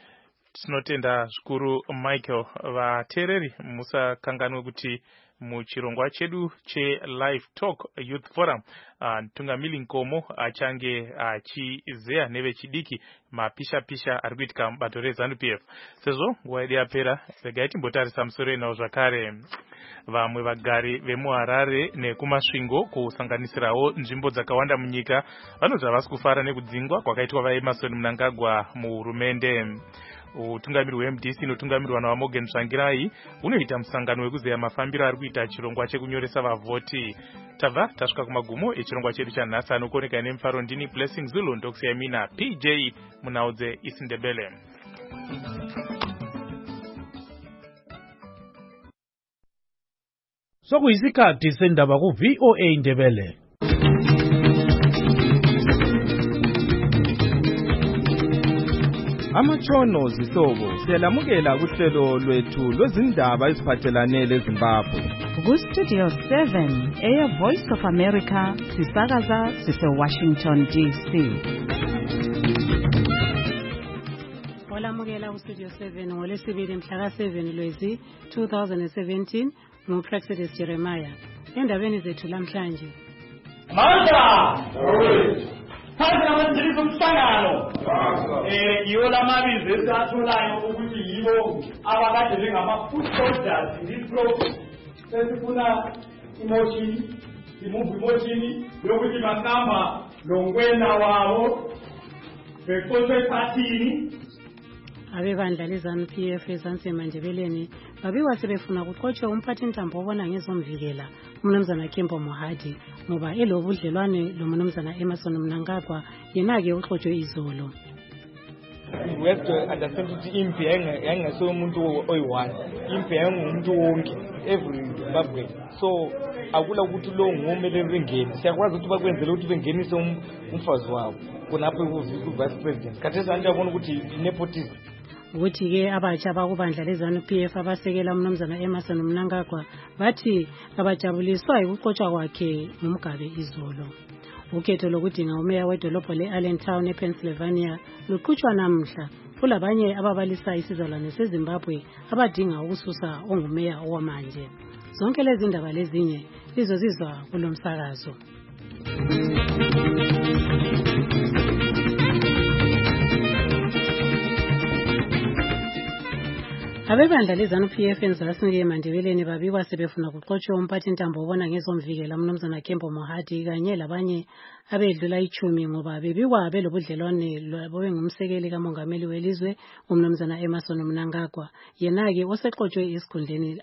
Tinotenda zvikuru Michael. Vateereri musakanganwe kuti muchirongwa chedu cheLive Talk Youth Forum Tungamili Nkomo achange achizeya nevechidiki mapisha pisha ari kuitika mubato reZANU-P F. Sezvo nguva yedu yapera regai timbotarisa musoro enawo zvakare. vamwe vagari vemuharare nekumasvingo kusanganisirawo nzvimbo dzakawanda munyika vanoti havasi kufara nekudzingwa kwakaitwa vaemarson Mnangagwa muhurumende. Utungamiri hwe-M D C inotungamirwa naVaMorgan Tsvangirai unoita musangano wekuzeya mafambiro ari kuita chirongwa chekunyoresa vavhoti. Tabva tasvika kumagumo echirongwa chedu chanhasi anokoneka nemufaro. Ndini Blessing Zulu ndokusiyai mina P J Munaudze Isindebele. Sokuyisikhathi sendaba ku V O A Ndebele. Amatshono zihlobo siyalamukela kuhlelo lwethu lwezindaba eziphathelane leZimbabwe. Ku Studio seven Air Voice of America sisakaza sise Washington D C. Olamukela ku Studio seven ngolesibili mhla seven Lwezi two thousand seventeen nguPraxedis Jeremiah. Endabeni zethu lamhlanje. Manda! Phansi namandlisi umhlangano eh yiwo lamabizo esiatholayo ukuthi yibo abakade bengama-foot soldiers in this program. Sesifuna emotion, imove emotion yokuthi bakamba longwena wabo beqoqwe phathini. Abebandla leZANU P F eZansi eMandebeleni babikwa sebefuna kuqotshwe umphathintambo obona ngezomvikela umnumzana Kembo Mohadi ngoba elobudlelwane loMnumzana Emerson Mnangagwa yena-ke uxotshwe izolo. We have to understand ukuthi impi yangaso umuntu oyi-one, impi yangumuntu wonke every Zimbabwe. So akula ukuthi lo ngumele bengene, siyakwazi ukuthi bakwenzele ukuthi bengenise umfazi wabo kunapho ku-vice president. Khathesi anti yabona ukuthi nepotism. Ukuthi-ke abatsha bakubandla leZANU P F abasekela umnumzana Emerson Mnangagwa bathi abajabuliswa ukuqotshwa kwakhe ngumgabe izolo. Ukhetho lokudinga umeya wedolobho le-Allentown ePennsylvania luqhutshwa namhla. Kulabanye ababalisa isizalwane seZimbabwe abadinga ukususa ongumeya owamanje. Zonke lezi ndaba lezinye lizozizwa kulo msakazo. Abebandla leZANU P F eNzasi eMandebeleni babikwa sebefuna kuqotshwa umphathintambo obona ngezomvikela umnumzana Kembo Mohadi kanye labanye abedlula ichumi ngoba bebikwa belobudlelwane lwabo bengumsekeli kamongameli welizwe umnumzana Emerson Mnangagwa yena-ke oseqotshwe esikhundleni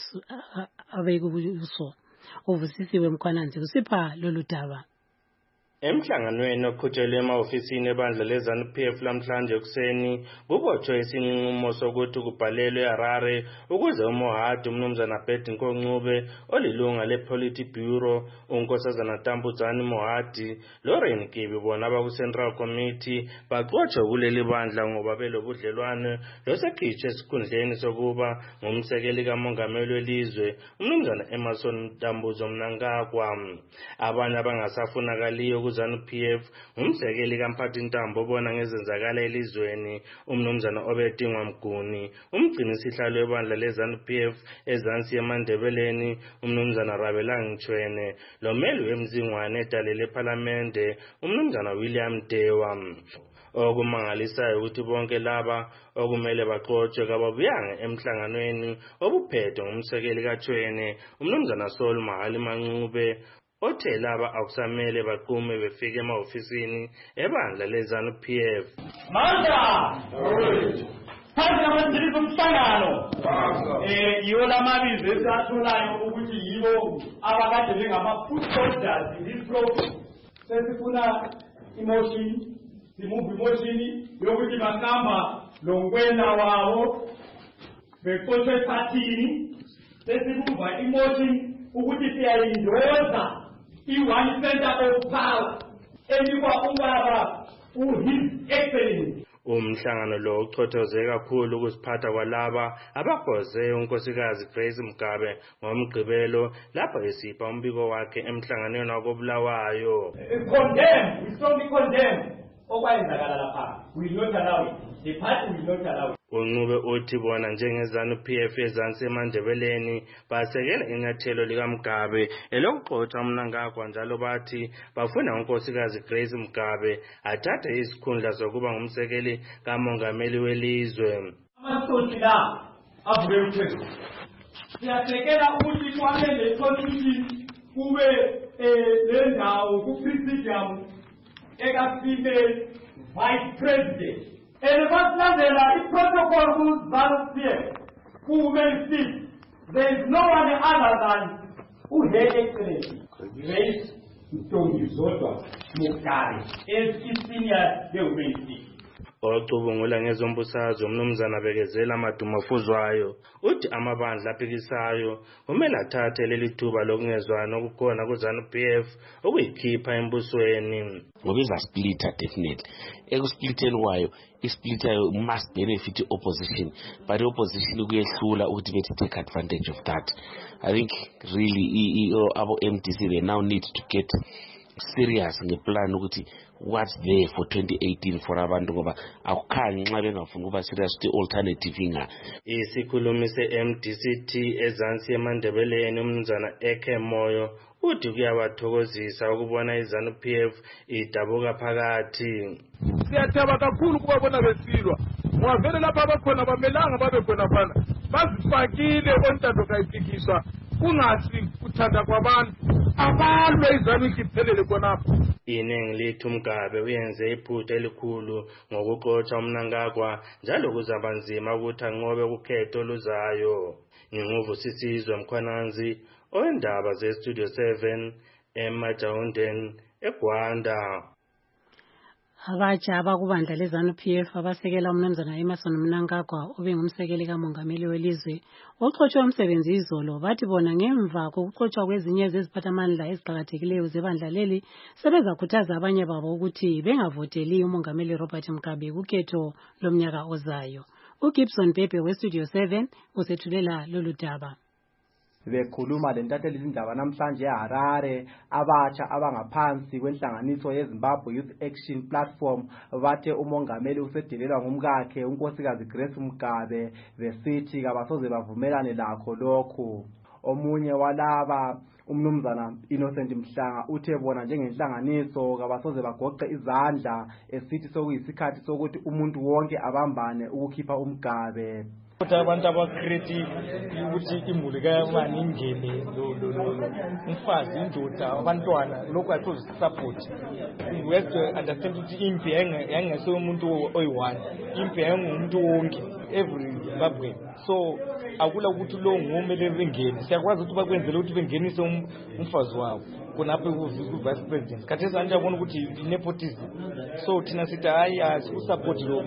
abekubuso. Uvusisiwe Mkhwananzi usipha lolu daba. Emhlanganweni oqhutshelwe ema-ofisini ebandla leZANU P F lamhlanje kuseni kubotshwe isinqumo sokuthi kubhalelwe eHarare ukuze uMohadi umnumzana Betty Nkoncube olilunga le-Politburo unkosazana Tambudzani Mohadi Lauren Kibi bona abaku-Central Committee baxotshwe kuleli bandla ngoba belobudlelwane losekhitshwe esikhundleni sokuba ngumsekeli kamongameli welizwe umnumzana Emerson Mnangagwa. Abanye abangasafunakaliyo ZANU P F umsekeli kamphathintambo obona ngezenzakala elizweni umnumzana Obedingwa Mguni, umgcini sihlalo webandla leZANU P F eZansi eMandebeleni umnumzana Rabelang Chwene, lomeli wemzingwane edalele eParliamente umnumzana William Dewa. Okumangalisayo ukuthi bonke laba okumele baxotshwe kababuyanga emhlanganweni obuphethe ngumsekeli kaChwene umnumzana Saul Mahali Mancube othe laba akusamele baqume befike ema-ofisini ebandla leZANU P F. Manda! Phansi namandlisi umhlangano eh yiwo lamabizo esiatholayo ukuthi yibo abakade bengama-foot soldiers in this program. Sesifuna emotion, simove emotion yokuthi bakamba longwena wabo beqoqwe phathini. Sesibuva emotion ukuthi siyayindoza i-one center of power enikwa ubaba u-His Excellency. Umhlangano lo uchothoze kakhulu ukusiphatha kwalaba abagoze unkosikazi Grace Mugabe ngomgqibelo lapho esipha umbiko wakhe emhlanganweni wakobulawayo. Condemn, we strongly condemn okwenzakala lapha. We will not allow it. The party will not allow it. Uncube uthi bona njengeZANU P F eZansi eMandebeleni basekela inyathelo likaMugabe elokuxotha uMnangagwa njalo bathi bafuna unkosikazi Grace Mugabe athathe isikhundla sokuba ngumsekeli kamongameli welizwe. Amasonti la avuke uphezulu. siyasekela ukuthi kwame le-constitution kube le ndawo ku-presidium eka-female vice president. And masilandela i-protocol ku-ZANU-P F ku-women seat, there is no one other than uHer Excellency Grace Mtongi Zodwa Mokari as i-senior le-women seat. Ocubungula ngezombusazwe umnumzana Bekezela Madumafuzwayo uthi amabandla aphikisayo kumele athathe leli thuba lokungezwana okukhona ku-ZANU-P F ukuyikhipha embusweni. Ngoba izasplita definitely. Ekuspliteni kwayo isplitayo must benefit opposition, but the opposition kuyehlula ukuthi bethi take advantage of that. I think really our M D C they now need to get serious ngeplan ukuthi what's there for twenty eighteen for abantu ngoba akukhanyi nxa bengafuna ukuba serious to alternative inga. Isikhulumi se-M D C T eZansi eMandebeleni umnumzana Eke Moyo uthi kuyabathokozisa ukubona iZANU-P F idabuka phakathi. Siyathaba kakhulu kubabona besilwa ngoba vele lapha abakhona bamelanga babe khona phana bazifakile ontando kayiphikiswa kungasi kuthanda kwabantu abalwe iZANU ikhiphelele khonapho. Iningi lethu Mgabe uyenze iphutha elikhulu ngokuxotsha uMnangagwa njalo kuzaba nzima ukuthi anqobe ukhetho oluzayo. Nginguvu Sisizwe Mkhwananzi oyindaba ze-Studio seven eMajawundeni eGwanda. Abatsha abakubandla le-ZANU-P F abasekela umnumzana Emmerson Mnangagwa obengumsekeli kamongameli welizwe oxotshwe umsebenzi izolo bathi bona ngemva kokuxotshwa kwezinye zeziphathamandla eziqakathekileyo zebandla leli sebezakhuthaza abanye babo ukuthi bengavoteli umongameli Robert Mugabe kukhetho lomnyaka ozayo. uGibson Bebe we-Studio seven usethulela lolu daba. Bekhuluma lentatheli izindaba namhlanje eHarare abatsha abangaphansi kwenhlanganiso yeZimbabwe Youth Action Platform bathe umongameli usedelelwa ngumkakhe unkosikazi Grace Mugabe besithi kabasoze bavumelane lakho lokhu. Omunye walaba umnumzana Innocent Mhlanga uthe bona njengenhlanganiso kabasoze bagoqe izandla esithi sokuyisikhathi sokuthi umuntu wonke abambane ukukhipha uMgabe. Ukuthi abantu abakritik ukuthi imuli kayabani ingene lo lo lo umfazi indoda abantwana lokho athoze support. We have to understand ukuthi impi yangeso umuntu oyi-one, impi yangumuntu wonke every Zimbabwe. So akula ukuthi lo ngumele bengene siyakwazi ukuthi bakwenzele ukuthi bengenise umfazi wabo kunapho ku-vice president khathesi anje abona ukuthi nepotism. So thina sithi hayi asikusupport lo.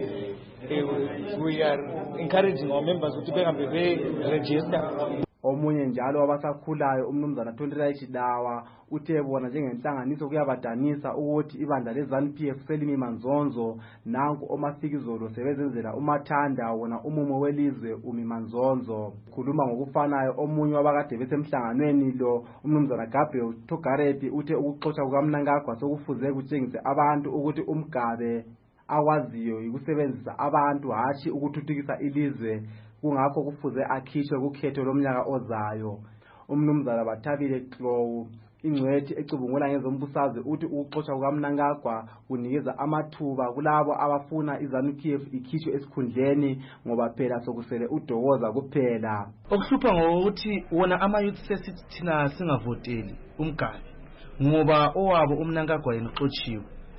Uh, we are encouraging our members ukuthi bengabe be-register. Omunye njalo wabasakhulayo umnumzana Thondela Chidawa uthe bona njengenhlanganiso kuyabadanisa ukuthi ibandla le-ZANU-P F selimi manzonzo nanku omasikizolo sebezenzela umathanda wona umumo welizwe umi manzonzo. Khuluma ngokufanayo omunye wabakade besemhlanganweni lo umnumzana Gabriel Togarepi uthe ukuxoxa kukaMnangagwa sokufuze kutshengise abantu ukuthi uMgabe awaziyo ukusebenzisa abantu hashi ukuthuthukisa ilizwe kungakho kufuze akhishwe kukhetho lomnyaka ozayo. Umnumzana Bathabile Klow ingcwethi ecubungula ngezombusazwe uthi ukuxoxa kukaMnangagwa kunikeza amathuba kulabo abafuna iZANU-P F ikhishwe esikhundleni ngoba phela sokusele uDokoza kuphela. Okuhlupha ngokuthi wona ama-youth sesithi thina singavoteli uMgabe ngoba owabo uMnangagwa yena uxotshiwe.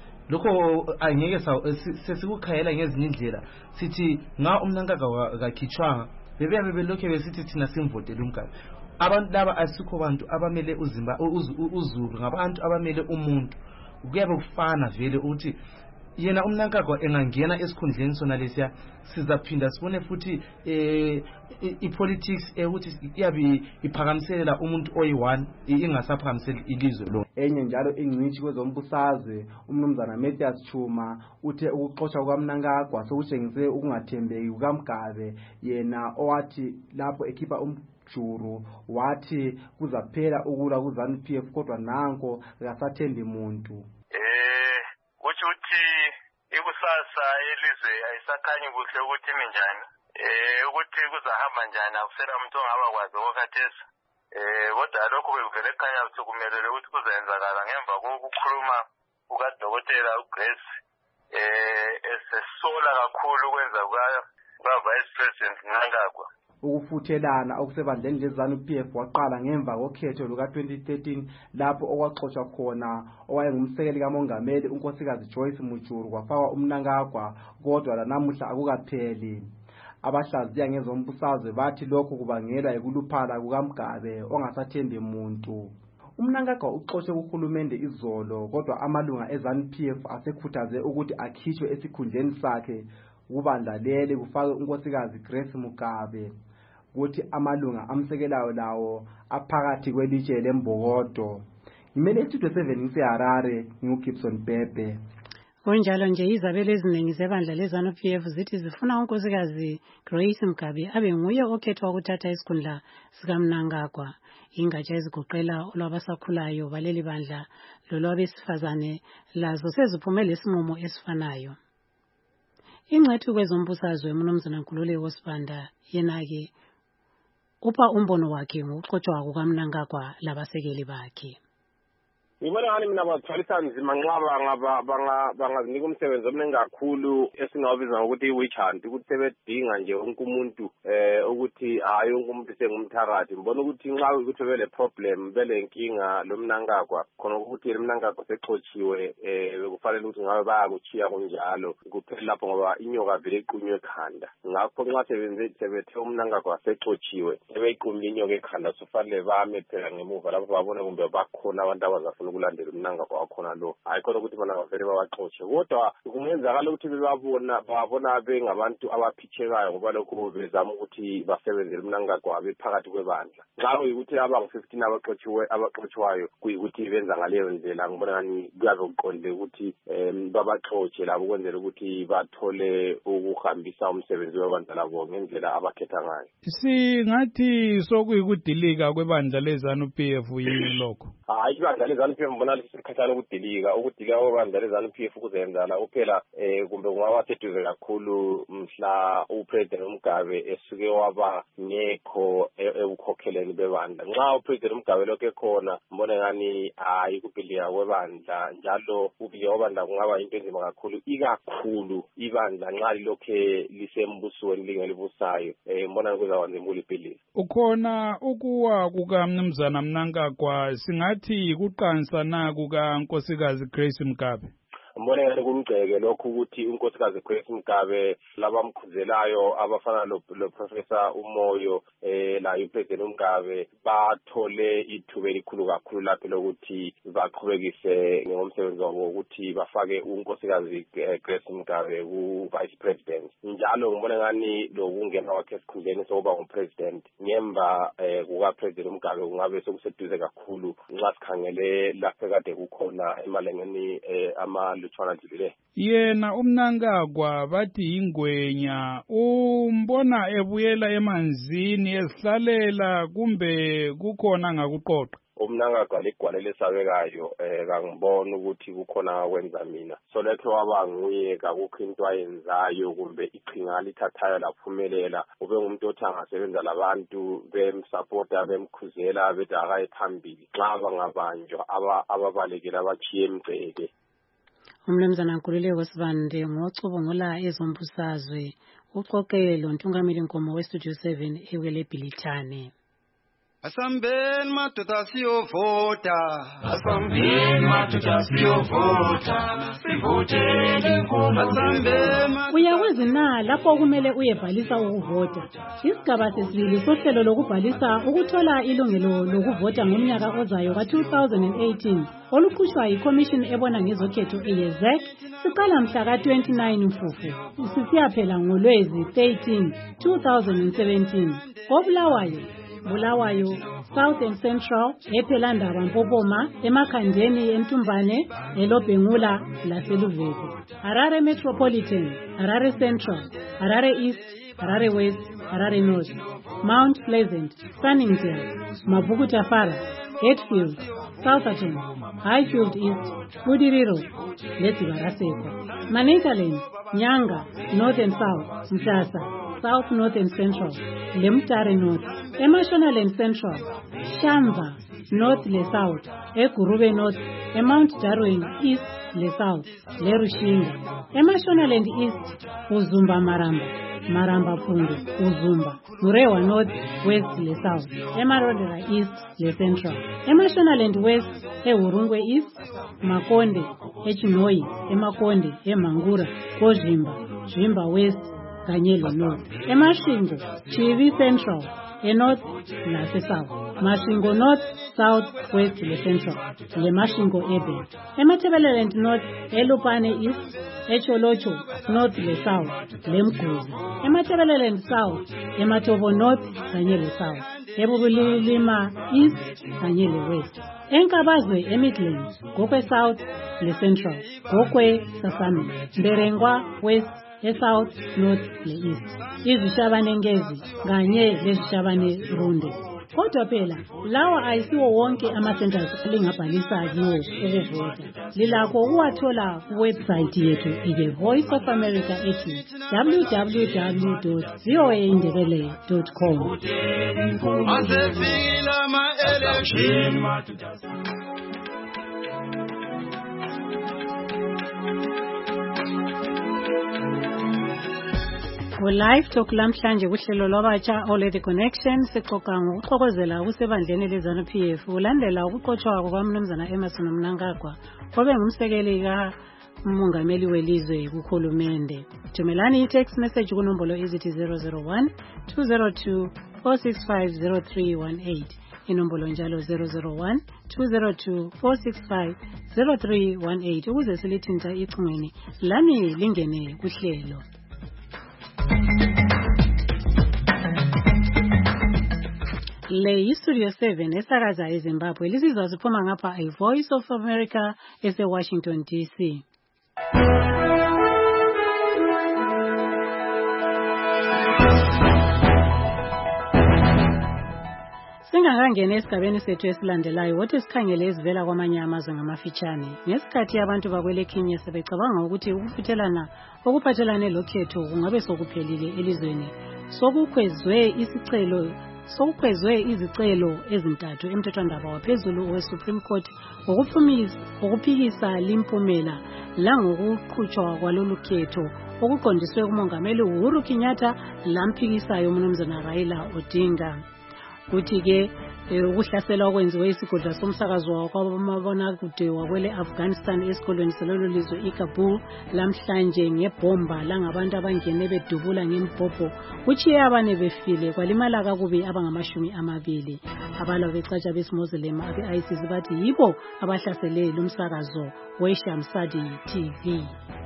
Lokho angeke sesikukhayela ngezinye indlela sithi nga uMnangagwa kakhitshwanga bebeyabe belokhe besithi thina simvotele uMgabe. Abantu laba asikho bantu abamele uzimba uZulu ngabantu abamele umuntu. Kuyabe kufana vele ukuthi yena uMnangagwa engangena esikhundleni sona lesiya sizaphinda sibone futhi eh ipolitics ukuthi iyabe iphakamiselela umuntu oyi-one ingasaphakamiseli ilizwe lo. Enye njalo ingcitshi kwezombusazwe umnumzana Mathias Chuma uthe ukuxoxa kukaMnangagwa sokutshengise ukungathembeki kukaMgabe yena owathi lapho ekhipha umjuru wathi kuzaphela ukulwa kuZANU-P F kodwa nanko akasathembi muntu. Eh ukuthi ikusasa elizwe ayisakhanyi kuhle ukuthi minjani eh ukuthi kuzahamba njani akusela umuntu ongabakwazi okhathesi. Eh kodwa lokho bekuvele ekhaya kusukumelele ukuthi kuzenzakala ngemva kokukhuluma kukaDokotela uGrace eh esesola kakhulu ukwenza kwa vice president Mnangagwa. Ukufuthelana okusebandleni leZANU-P F waqala ngemva kokhetho luka twenty thirteen lapho okwaxoxwa khona owayengumsekeli kamongameli unkosikazi Joyce Mujuru kwafakwa uMnangagwa, kodwa lanamuhla akukapheli. Abahlaziya ngezombusazwe bathi lokho kubangelwa yikuluphala kukaMgabe ongasathembi muntu. Umnangagwa uxoxe kuhulumende izolo, kodwa amalunga eZANU-P F asekhuthaze ukuthi akhishwe esikhundleni sakhe kubandla leli kufake unkosikazi Grace Mugabe. Kuthi amalunga amsekelayo lawo aphakathi kwelitshe lembokodo. Ngimele istudio seven ngiseHarare, nginguGibson Bebe. Kunjalo nje izabelo eziningi zebandla leZANU-P F zithi zifuna unkosikazi Grace Mugabe abe nguye okhethwa ukuthatha isikhundla sikaMnangagwa. Ingatsha ezigoqela olwabasakhulayo baleli bandla lolwabesifazane lazo seziphume lesinqumo esifanayo. Ingcethu kwezombusazwe uMnumzana Nkululeko Sibanda yena-ke upha umbono wakhe ngokuxoxwa kukaMnangagwa labasekeli bakhe. Ngibona ngani mina bathwalisa nzima nxa bangazinika umsebenzi omningi kakhulu esingawabiza ngokuthi i-witch hunt, ukuthi sebedinga nje wonke umuntu eh ukuthi hayi wonke umuntu sengumthakathi. Ngibona ukuthi nxa ukuthi bele problem bele inkinga loMnangagwa khona ukuthi loMnangagwa sexotshiwe eh bekufanele ukuthi ngabe bayakuchiya kunjalo kuphela lapho ngoba inyoka vele iqunywe ekhanda. Ngakho nxa sebenze sebethe uMnangagwa sexotshiwe ebeyiqumile inyoka ekhanda sofanele bame phela ngemuva lapho babona kumbe bakhona abantu abazafuna ukulandela uMnangagwa wakhona lo. Ayikhona ukuthi bona bavele bawaxotshe, kodwa kungenzakala ukuthi bebabona babona bengabantu abaphithekayo ngoba lokho bezama ukuthi basebenzele uMnangagwa bephakathi kwebandla. Nxa kuyikuthi abangu fifteen abaxotshiwe abaxotshiwayo kuyikuthi benza ngaleyo ndlela, ngibona ngani kuyabe kuqonde ukuthi em babaxotshe labo ukwenzela ukuthi bathole ukuhambisa umsebenzi webandla labo ngendlela abakhetha ngayo. Singathi sokuyikudilika kwebandla leZANU-P F yini lokho? Hayi, ibandla leZANU-P F ngibona lisikhathana ukudilika ukudilika kwebandla leZANU-P F kuzenzala kuphela eh kumbe kungaba seduze kakhulu mhla uPresident uMgabe esuke waba ngekho ebukhokheleni bebandla. Nxa uPresident uMgabe lokho ekhona ngibona ngani hayi ukudilika kwebandla njalo ukudilika kwebandla kungaba into enzima kakhulu, ikakhulu ibandla nxa lilokhe lisembusweni lingelibusayo eh ngibona kuzawa nzima ibhilisi. Ukhona ukuwa kukaMnumzana Mnangagwa singathi kuqansa na kukaNkosikazi Grace Mugabe? Ngibona ngani kumgceke lokho ukuthi unkosikazi Grace Mugabe labamkhuzelayo abafana lo Professor Umoyo eh la uPresident uMgabe bathole ithuba elikhulu kakhulu lapho lokuthi baqhubekise ngomsebenzi wabo ukuthi bafake unkosikazi Grace Mugabe ku Vice President. Njalo ngibona ngani lokungena kwakhe esikhundleni sokuba nguPresident ngemva kuka President uMgabe kungabe sekuseduze kakhulu nxa sikhangele lapho kade kukhona emalengeni ama yena uMnangagwa bathi ingwenya umbona ebuyela emanzini ezihlalela kumbe kukhona ngakuqoqa. uMnangagwa ligwalele sabekayo eh kangibona ukuthi kukhona kwenza mina so letho waba nguye kakukho into ayenzayo kumbe iqhinga lithathayo laphumelela ube umuntu othi angasebenza labantu bemsupporta bemkhuzela bethi akayiphambili nxa bangabanjwa ababalekela abachiye emgceke. Umnumzana Nkululeko Sibanda ngocubungula ezombusazwe uxoxelo ntungameli Nkomo weStudio seven ewele Bhilithane. Asambeni madoda siyovota, asambeni madoda siyovota, sivotele Nkomo. Asambeni uyakwazi na lapho kumele uyebhalisa ukuvota. Isigaba sesibili sohlelo lokubhalisa ukuthola ilungelo lokuvota ngomnyaka ozayo ka two thousand eighteen oluqhutshwa yiCommission ebona ngezokhetho eYezek siqala mhla ka twenty-nine Mfumfu sisiyaphela ngoLwezi thirteen two thousand seventeen. Kobulawayo Bulawayo, South and Central, ePhelandaba Mpopoma, eMakhandeni eNtumbane, eLobhengula laseLuvezi. Harare Metropolitan, Harare Central, Harare East, Harare West, Harare North, Mount Pleasant, Sunningdale, Mabukutafara, Hatfield, Southampton, Highfield East, Budiriro, Letibaraseko, Manicaland, Nyanga, North and South, Mtasa, South North and Central, Lemtare North, Emashonaland Central, Shamba, North le South, Egurube North, Mount Darwin East le South, Lerushinga, Emashonaland East, Uzumba Maramba, Maramba Pfundu, Uzumba, Murewa North, West le South, Emarodera East le Central, Emashonaland West, Ehurungwe East, Makonde, Echinoi, Emakonde, Emangura, Kozhimba, Zvimba West, Kanyelo North, Emashingo, Chivi Central, eNorth nase South, Mashingo North, South, West le Central, le Mashingo Urban, Emathebeleland North, Elupane East, Echolocho North le South, le Mguzi, Emathebeleland South, Ematobo North, kanye le South, Ebubulilima East, kanye le West, Enkabazwe eMidland, Gokwe South le Central, Gokwe Sasami, Mberengwa West, e-South, North le East, izishabane ngezi kanye lezishabane runde. Kodwa phela lawa ayisiwo wonke ama-centers lingabhalisa kiwo ukuvota. Lilakho ukuwathola kuwebsite yethu ike Voice of America ethi w w w dot voa indebele dot com. Live talk lamhlanje kuhlelo lwabatsha Oledi Connection sixoxa ngokuxokozela kusebandleni lezanu P F ulandela ukuqotshwa kwaMnumzana Emerson Mnangagwa obe ngumsekeli ka umongameli welizwe kukhulumende. Thumelani i-text message kunombolo ezithi zero zero one two zero two four six five zero three one eight, inombolo njalo zero zero one two zero two four six five zero three one eight ukuze silithinta icingweni lani lingene kuhlelo. Le Studio seven esakaza eZimbabwe lisizwa siphuma ngapha a Voice of America ese Washington D C. Singakangena esigabeni sethu esilandelayo wothi sikhangele ezivela kwamanye amazwe ngamafitshane. Ngesikhathi abantu bakwele Kenya sebecabanga ukuthi ukufuthelana okuphathelane lokhetho kungabe sokuphelile elizweni, sokukhwezwe isicelo sokukhwezwe izicelo ezintathu emthethwandaba waphezulu we-Supreme Court ngokuphumisa ukuphikisa limpumela la ngokuqhutshwa kwalolu khetho okuqondiswe kumongameli Uhuru Kenyatta lamphikisayo uMnumzana Raila Odinga. Kuthi ke ukuhlasela okwenziwe isigodla somsakazo wakwamabonakude wakwele Afghanistan esikolweni selolo lizwe iKabul lamhlanje ngebomba langabantu abangene bedubula ngembhobho kuchiye abane befile kwalimala kakubi abangamashumi amabili. Abalwa becatsha besimuslim abe-ISIS bathi yibo abahlasele lumsakazo weShamsadi T V.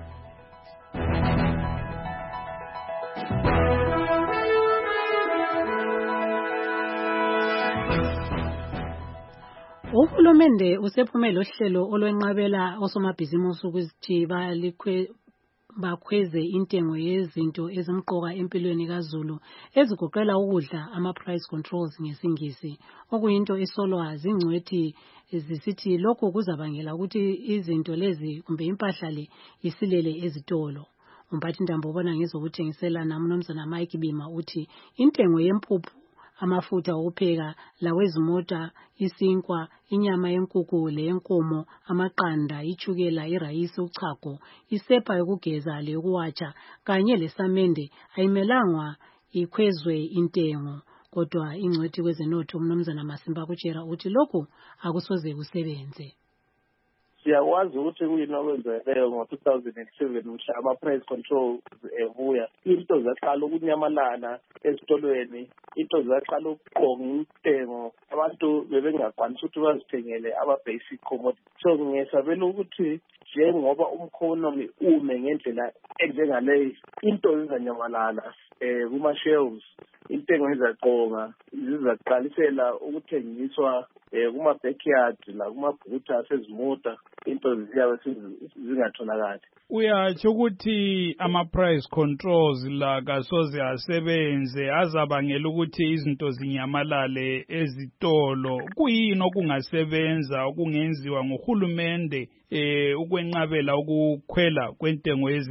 Uhulumende usephumele uhlelo olwenqabela osomabhizimusi ukuthi bakhweze intengo yezinto ezimqoka empilweni kaZulu ezigoqela ukudla ama-price controls ngesingisi, okuyinto esolwa zingcwethi zisithi lokho kuzabangela ukuthi izinto lezi kumbe impahla le isilele ezitolo. Umphathi Ndambo ubona ngezokuthengisela naMnumzana Mike Bima uthi intengo yempuphu, amafuta okupheka, lawezimota, isinkwa, inyama yenkukhu leyenkomo, amaqanda, ichukela, irayisi, uchago, isepa yokugeza leyokuwatsha kanye lesamende ayimelangwa ikhwezwe intengo. Kodwa ingcwethi kwezenotho uMnumzana Masimba kutshela uthi lokhu akusoze kusebenze. Siyakwazi ukuthi kuyini okwenzeleyo ngo two thousand seven mhla ama-price control evuya, into zaqala ukunyamalala esitolweni, into zaqala ukuqonga intengo, abantu bebengakwanisi ukuthi bazithengele ama-basic commodities. So ngisabela ukuthi njengoba umkhonomi ume ngendlela enjengaleyo, into zizanyamalala um kuma-shelves, intengo izaqonga, zizaqalisela ukuthengiswa um kuma-backyard la kumabhutha asezimota, into ziyabe zingatholakali. Uyatsho ukuthi ama-price controls la kasoze asebenze azabangela ukuthi izinto zinyamalale ezitolo. Kuyini okungasebenza okungenziwa ngohulumende eh ukwenqabela ukukhwela kwentengo yezinto?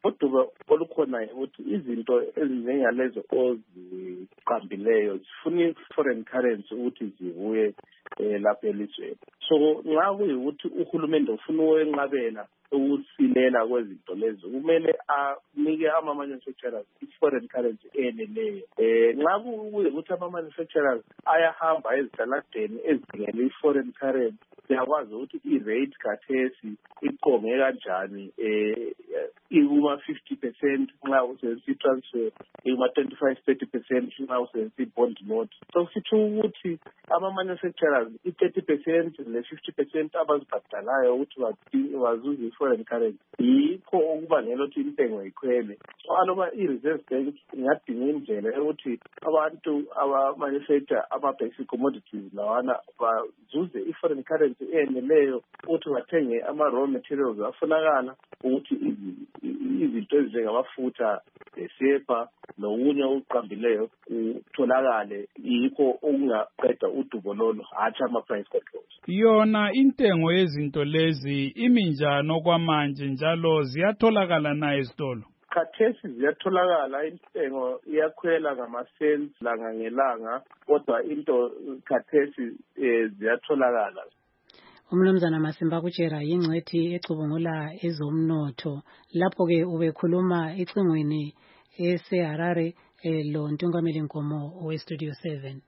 Kodwa olukhona ukuthi izinto ezinjengalezo oziqambileyo zifuna i-foreign currency ukuthi zibuye lapha elizweni. So nxa kuyikuthi uhulumende ufuna ukwenqabela ukusilela kwezinto lezo kumele anike ama-manufacturers i-foreign currency eneleyo. Um nxa kuyikuthi ama-manufacturers ayahamba ezitaladeni ezidingela i-foreign currency, siyakwazi ukuthi i-rate khathesi iqonge kanjani um ikuma-fifty percent nxa usebenzisa i-transfer, ikuma-twenty-five thirty percent nxa usebenzisa i-bond note. So sitho ukuthi ama-manufacturers i-thirty percent le-fifty percent abazibhadalayo ukuthi bazuze i-foreign currency yikho okubangela ukuthi intengo ikhwele. So aloba i-Reserve Bank ingadinga indlela yokuthi abantu aba-manufacture ama-basic commodities lawana bazuze i-foreign currency eneleyo ukuthi bathenge ama-raw materials afunakala ukuthi izinto ezinjengamafutha, sepa nokunye okuqambileyo kutholakale. Yikho okungaqeda udubo lolo, hatshi ama-price controls. Yona intengo yezinto lezi iminjani okwamanje njalo ziyatholakala na ezitolo? Khathesi ziyatholakala, intengo iyakhwela ngama-cents langa ngelanga, kodwa into khathesi ziyatholakala. Umnumzana Masimba Kutshera yingcwethi ecubungula ezomnotho. Lapho-ke ubekhuluma ecingweni eseHarare lo Ntungameli Nkomo owe-Studio seven.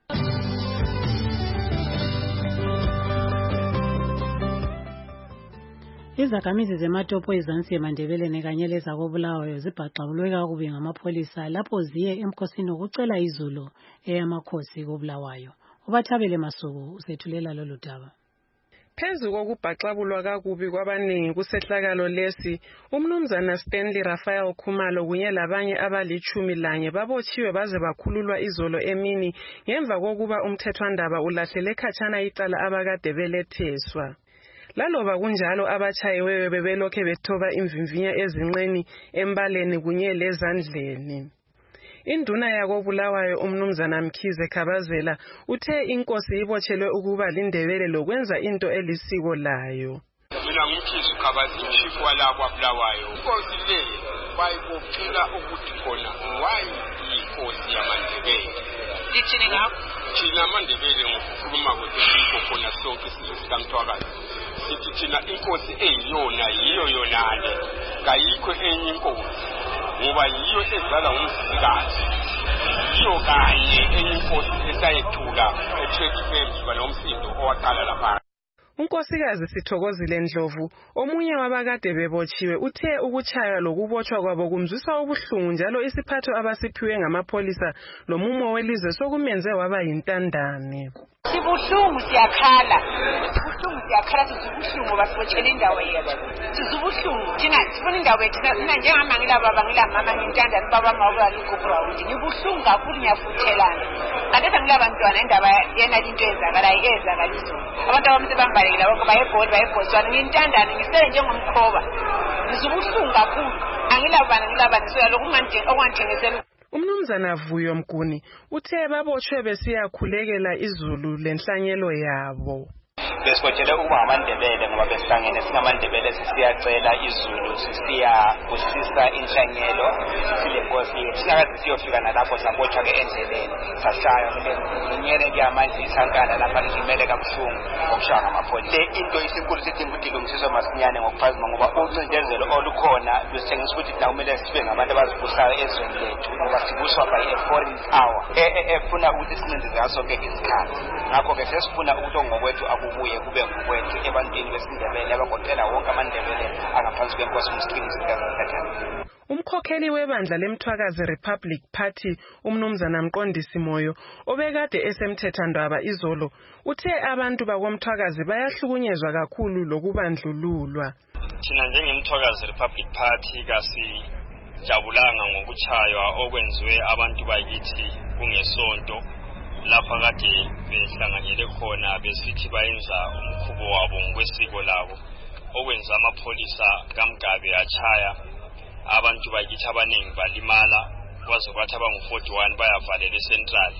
Izakhamizi zematopo ezansi eMandebeleni kanye lezakobulawayo zibhaxabulwe kakubi ngamapholisa lapho ziye emkhosini wokucela izulu eyamakhosi kobulawayo. Ubathabele Masuku usethulela lolu daba. Phezu kokubhaxabulwa kakubi kwabaningi kusehlakalo lesi, umnumzana Stanley Raphael Khumalo kunye labanye abalichumi lanye babotshiwe baze bakhululwa izolo emini ngemva kokuba umthethwandaba ulahlele khatshana icala abakade beletheswa. Laloba kunjalo abatshayiweyo bebelokhe bethoba imvimvinya ezinqeni embaleni kunye lezandleni. Induna yakobulawayo umnumzana Mkhize Khabazela uthe inkosi ibotshelwe ukuba lindebele lokwenza into elisiko layo. Mina ngumkhize Khabazela, chief walabo abulawayo. Inkosi le bayibopila ukuthi khona why inkosi yamaNdebele. Lithini ngakho? Thina amaNdebele ngokukhuluma kwethu khona sonke isizwe sikaMthwakazi. Sithi thina inkosi eyiyona yiyo yonale, kayikho enye inkosi. Ngoba yiyo ezala umsikazi, yiyo kanye enye inkosi esayethula ethwekipembiwa nomsindo owaqala lapha. Unkosikazi Sithokozile Ndlovu, omunye wabakade bebotshiwe, uthe ukutshaywa lokubotshwa kwabo kumzwisa ubuhlungu njalo isiphatho abasiphiwe ngamapholisa lomumo welizwe sokumenze waba yintandane. Sibuhlungu siyakhala. Sibuhlungu siyakhala sizubuhlungu basibotshele indawo yethu. Sizubuhlungu thina sifuna indawo yethu thina njengamangila baba ngila mama ngintandane baba ngawula likupura ukuthi ngibuhlungu kakhulu ngiyafuthelana. Kanti ngilabantwana indaba yena into ezakala ezakalizo. Abantu abamse bambalekela bonke bayebholi bayebhoswana ngintandane ngisele njengomkhoba. Sizubuhlungu kakhulu. Angilabana ngilabana so lokho unganthengisela. Umnumzana Vuyo Mguni uthe babotshwe besiyakhulekela izulu lenhlanyelo yabo. Besibotshele ukuba amaNdebele ngoba besihlangene singamandebele sisiyacela izulu sisiyabusisa inhlanyelo silenkosi yethu singakazi siyofika nalapho sabotshwa ke endleleni sashaya ngenyere ke amanje isankana lapha limele kabuhlungu ngokushaya ngamapholisa. Le into isinkulu sithi ukuthi ilungisiswe masinyane ngokuphazima ngoba uncindezelo olukhona lusitshengisa ukuthi kumele sibe ngabantu abazibusayo ezweni lethu ngoba sibuswa by a foreign power efuna ukuthi sincindeze ngaso sonke isikhathi. Ngakho-ke sesifuna ukuthi ongokwethu akubuye kube ngokwethu ebantwini besindebele abagoqela wonke amaNdebele angaphansi kwenkosi uMsingisi kaZakatana. Umkhokheli webandla leMthwakazi Republic Party umnumzana Mqondisi Moyo obekade esemthethandaba izolo uthe abantu bakoMthwakazi bayahlukunyezwa kakhulu lokubandlululwa. Thina njengeMthwakazi Republic Party kasi jabulanga ngokutshaywa okwenziwe abantu bakithi kungesonto lapha kade behlanganyele khona besithi bayenza umkhubo wabo ngokwesiko labo okwenza amapholisa kaMgabe achaya abantu bakithi abaningi balimala kwaze kwathi abangu forty-one bayavalela eCentral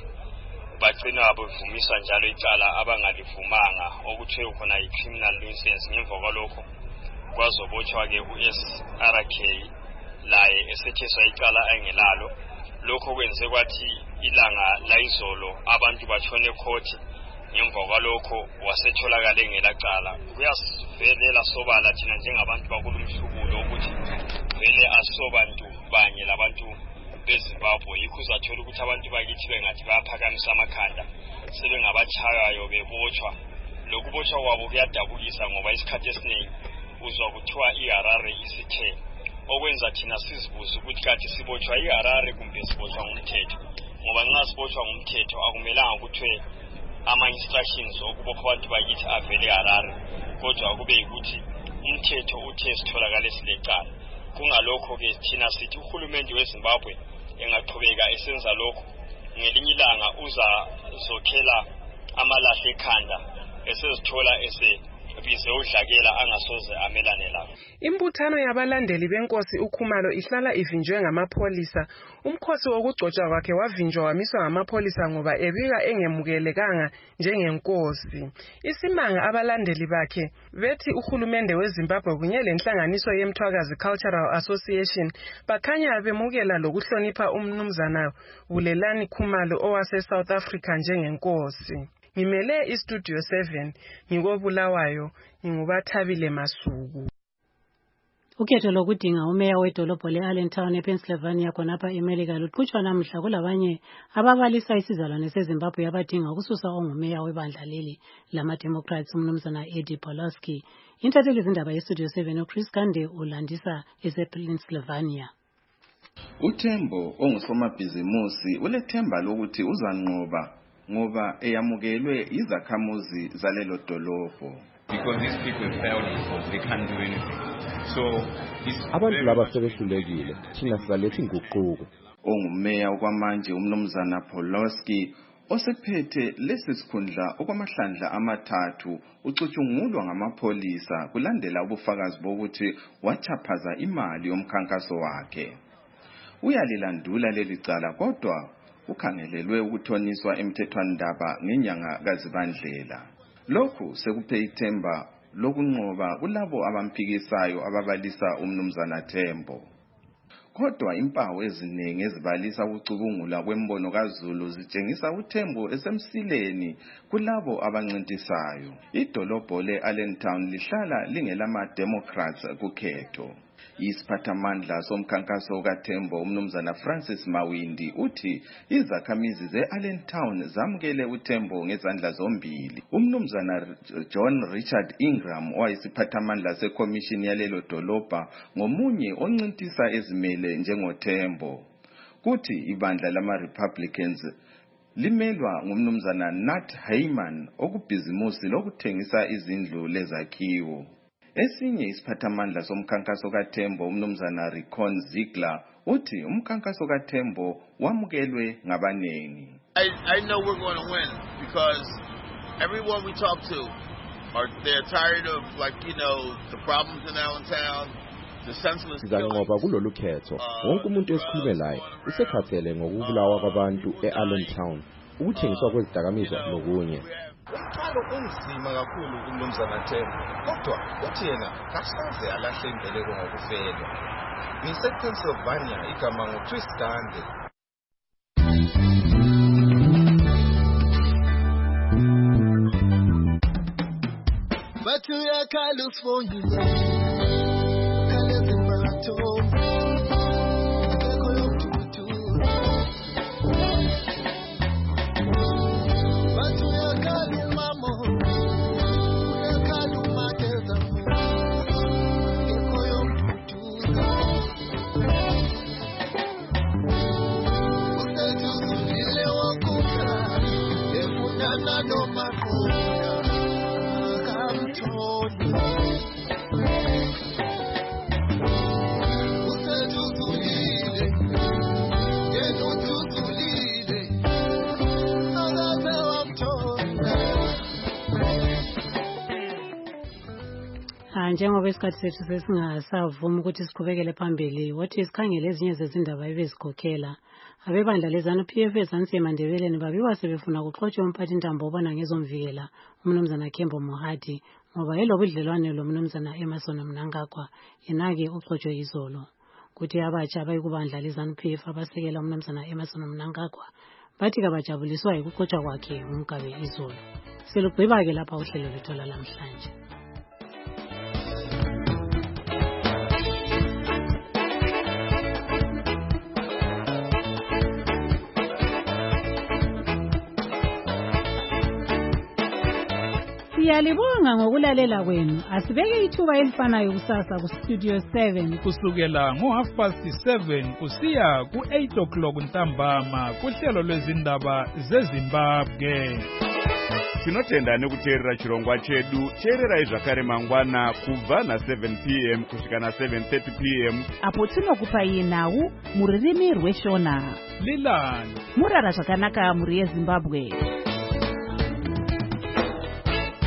bagcina bevumisa njalo icala abangalivumanga okuthiwe khona icriminal nuisance. Ngemva kwalokho kwazobotshwa ke ku-S R K laye esetheswa icala ayengelalo. Lokho kwenze kwathi ilanga layizolo abantu batshone ecourt. Ngemva kwalokho wasetholakala engelacala. Kuyasivelela sobala thina njengabantu bakulumhlubulo ukuthi vele asobantu banye labantu beZimbabwe. Yikho uzathola ukuthi abantu bakithi bengathi bayaphakamisa amakhanda sebengabachayayo bebotshwa. Lokubotshwa kwabo kuyadabukisa ngoba isikhathi esiningi uzwa kuthiwa iHarare isithe, okwenza thina sizibuza ukuthi kathi sibotshwa iHarare kumbe sibotshwa ngumthetho, ngoba nxa sibotshwa ngumthetho akumelanga kuthiwe ama-instructions okubopha abantu bakithi avele eHarare, kodwa kube yikuthi umthetho uthe sitholakale silecala. Kungalokho-ke thina sithi uhulumende weZimbabwe engaqhubeka esenza lokho, ngelinye ilanga uzazokhela amalahle ekhanda esezithola ese bize udlakela angasoze amelane lawo. Imbuthano yabalandeli benkosi uKhumalo ihlala ivinjwe ngamapholisa. Umkhosi wokugcotshwa kwakhe wavinjwa wamiswa ngamapholisa ngoba ebika engemukelekanga njengenkosi. Isimanga abalandeli bakhe bethi uhulumende weZimbabwe kunye lenhlanganiso yeMthwakazi Cultural Association bakhanya bemukela lokuhlonipha umnumzana Bulelani Khumalo owase South Africa njengenkosi. Ngimele iStudio seven ngikobulawayo ngingubathabile Masuku. Ukhetho lokudinga umeya wedolobho le-Allentown ePennsylvania khonapha eMelika luqhutshwa namuhla kulabanye ababalisa isizalwane seZimbabwe abadinga ukususa ongumeya webandla leli lama-Democrats umnumzana Eddie Pulaski. Intatheli izindaba yeStudio seven uChris Kande ulandisa esePennsylvania. uThembo ongusomabhizimusi ulethemba lokuthi uzanqoba ngoba eyamukelwe izakhamuzi zalelo dolobho. Because these people failed because they can't do anything. So abantu laba sebehlulekile, thina sizaletha inguquko. Ongumeya okwamanje umnumzana Pulaski osephethe lesi sikhundla okwamahlandla amathathu ucutshungulwa ngamapholisa kulandela ubufakazi bokuthi wachaphaza imali yomkhankaso wakhe. Uyalilandula leli cala kodwa ukhangelelwe ukuthoniswa emthethwandaba ngenyanga kaZibandlela. Lokhu sekuphe ithemba lokunqoba kulabo abamphikisayo ababalisa umnumzana Thembo. Kodwa impawu eziningi ezibalisa ukucubungula kwembono kaZulu zitshengisa uThembo esemsileni kulabo abancintisayo. Idolobho le-Allentown lihlala lingelama-Democrats kukhetho. Isiphathamandla somkhankaso kaThembo umnumzana Francis Mawindi uthi izakhamizi ze-Allentown zamukele uThembo ngezandla zombili. Umnumzana John Richard Ingram owayisiphathamandla sekhomishini yalelo dolobha ngomunye oncintisa ezimele njengoThembo. Kuthi ibandla lama-Republicans limelwa ngumnumzana Nat Heyman okubhizimusi lokuthengisa izindlu lezakhiwo. Esinye isiphathamandla somkhankaso kaThembo umnumzana Recon Ziegler uthi umkhankaso kaThembo wamukelwe ngabanengi. I, I know we're going to win because everyone we talk to are they're tired of, like, you know, the problems in Allentown, the senseless sizanqoba kulolu khetho. Wonke umuntu esikhulume laye usekhathele ngokubulawa kwabantu e-Allentown, ukuthengiswa kwezidakamizwa nokunye. Umthwalo unzima kakhulu kumnumzana Thembo, kodwa uthi yena kasoze alahle imbeleko ngokufelwa. NgisePennsylvania igama nguChris Kande. Bathu ya California, California. Njengoba isikhathi sethu sesingasavuma ukuthi siqhubekele phambili, wathi sikhangele ezinye zezindaba ebezikhokhela. Abebandla leZANU-P F eZansi eMandebeleni babiwa sebefuna kuxotshwa umphathintambo obona ngezomvikela umnumzana Kembo Mohadi ngoba elobudlelwane lomnumzana Emmerson Mnangagwa yenake uxotshwe izolo. kuthi abatsha abayikubandla le-ZANU P F abasekela umnumzana Emmerson Mnangagwa bathi kabajabuliswa yikuqotshwa kwakhe uMgabe Izolo. Selugqiba-ke lapha uhlelo lwethu namhlanje. Siyalibonga ngokulalela kwenu. Asibeke ithuba elifanayo kusasa ku Studio seven kusukela ngo half past seven kusiya ku eight o'clock ntambama kuhlelo lwezindaba zeZimbabwe. Tinotenda nekuteerera chirongwa chedu cherera izvakare mangwana kubva na seven p m kusvika na seven thirty p m apo tinokupai nhau muririmi rweshona Lilani murara zvakanaka muri yeZimbabwe.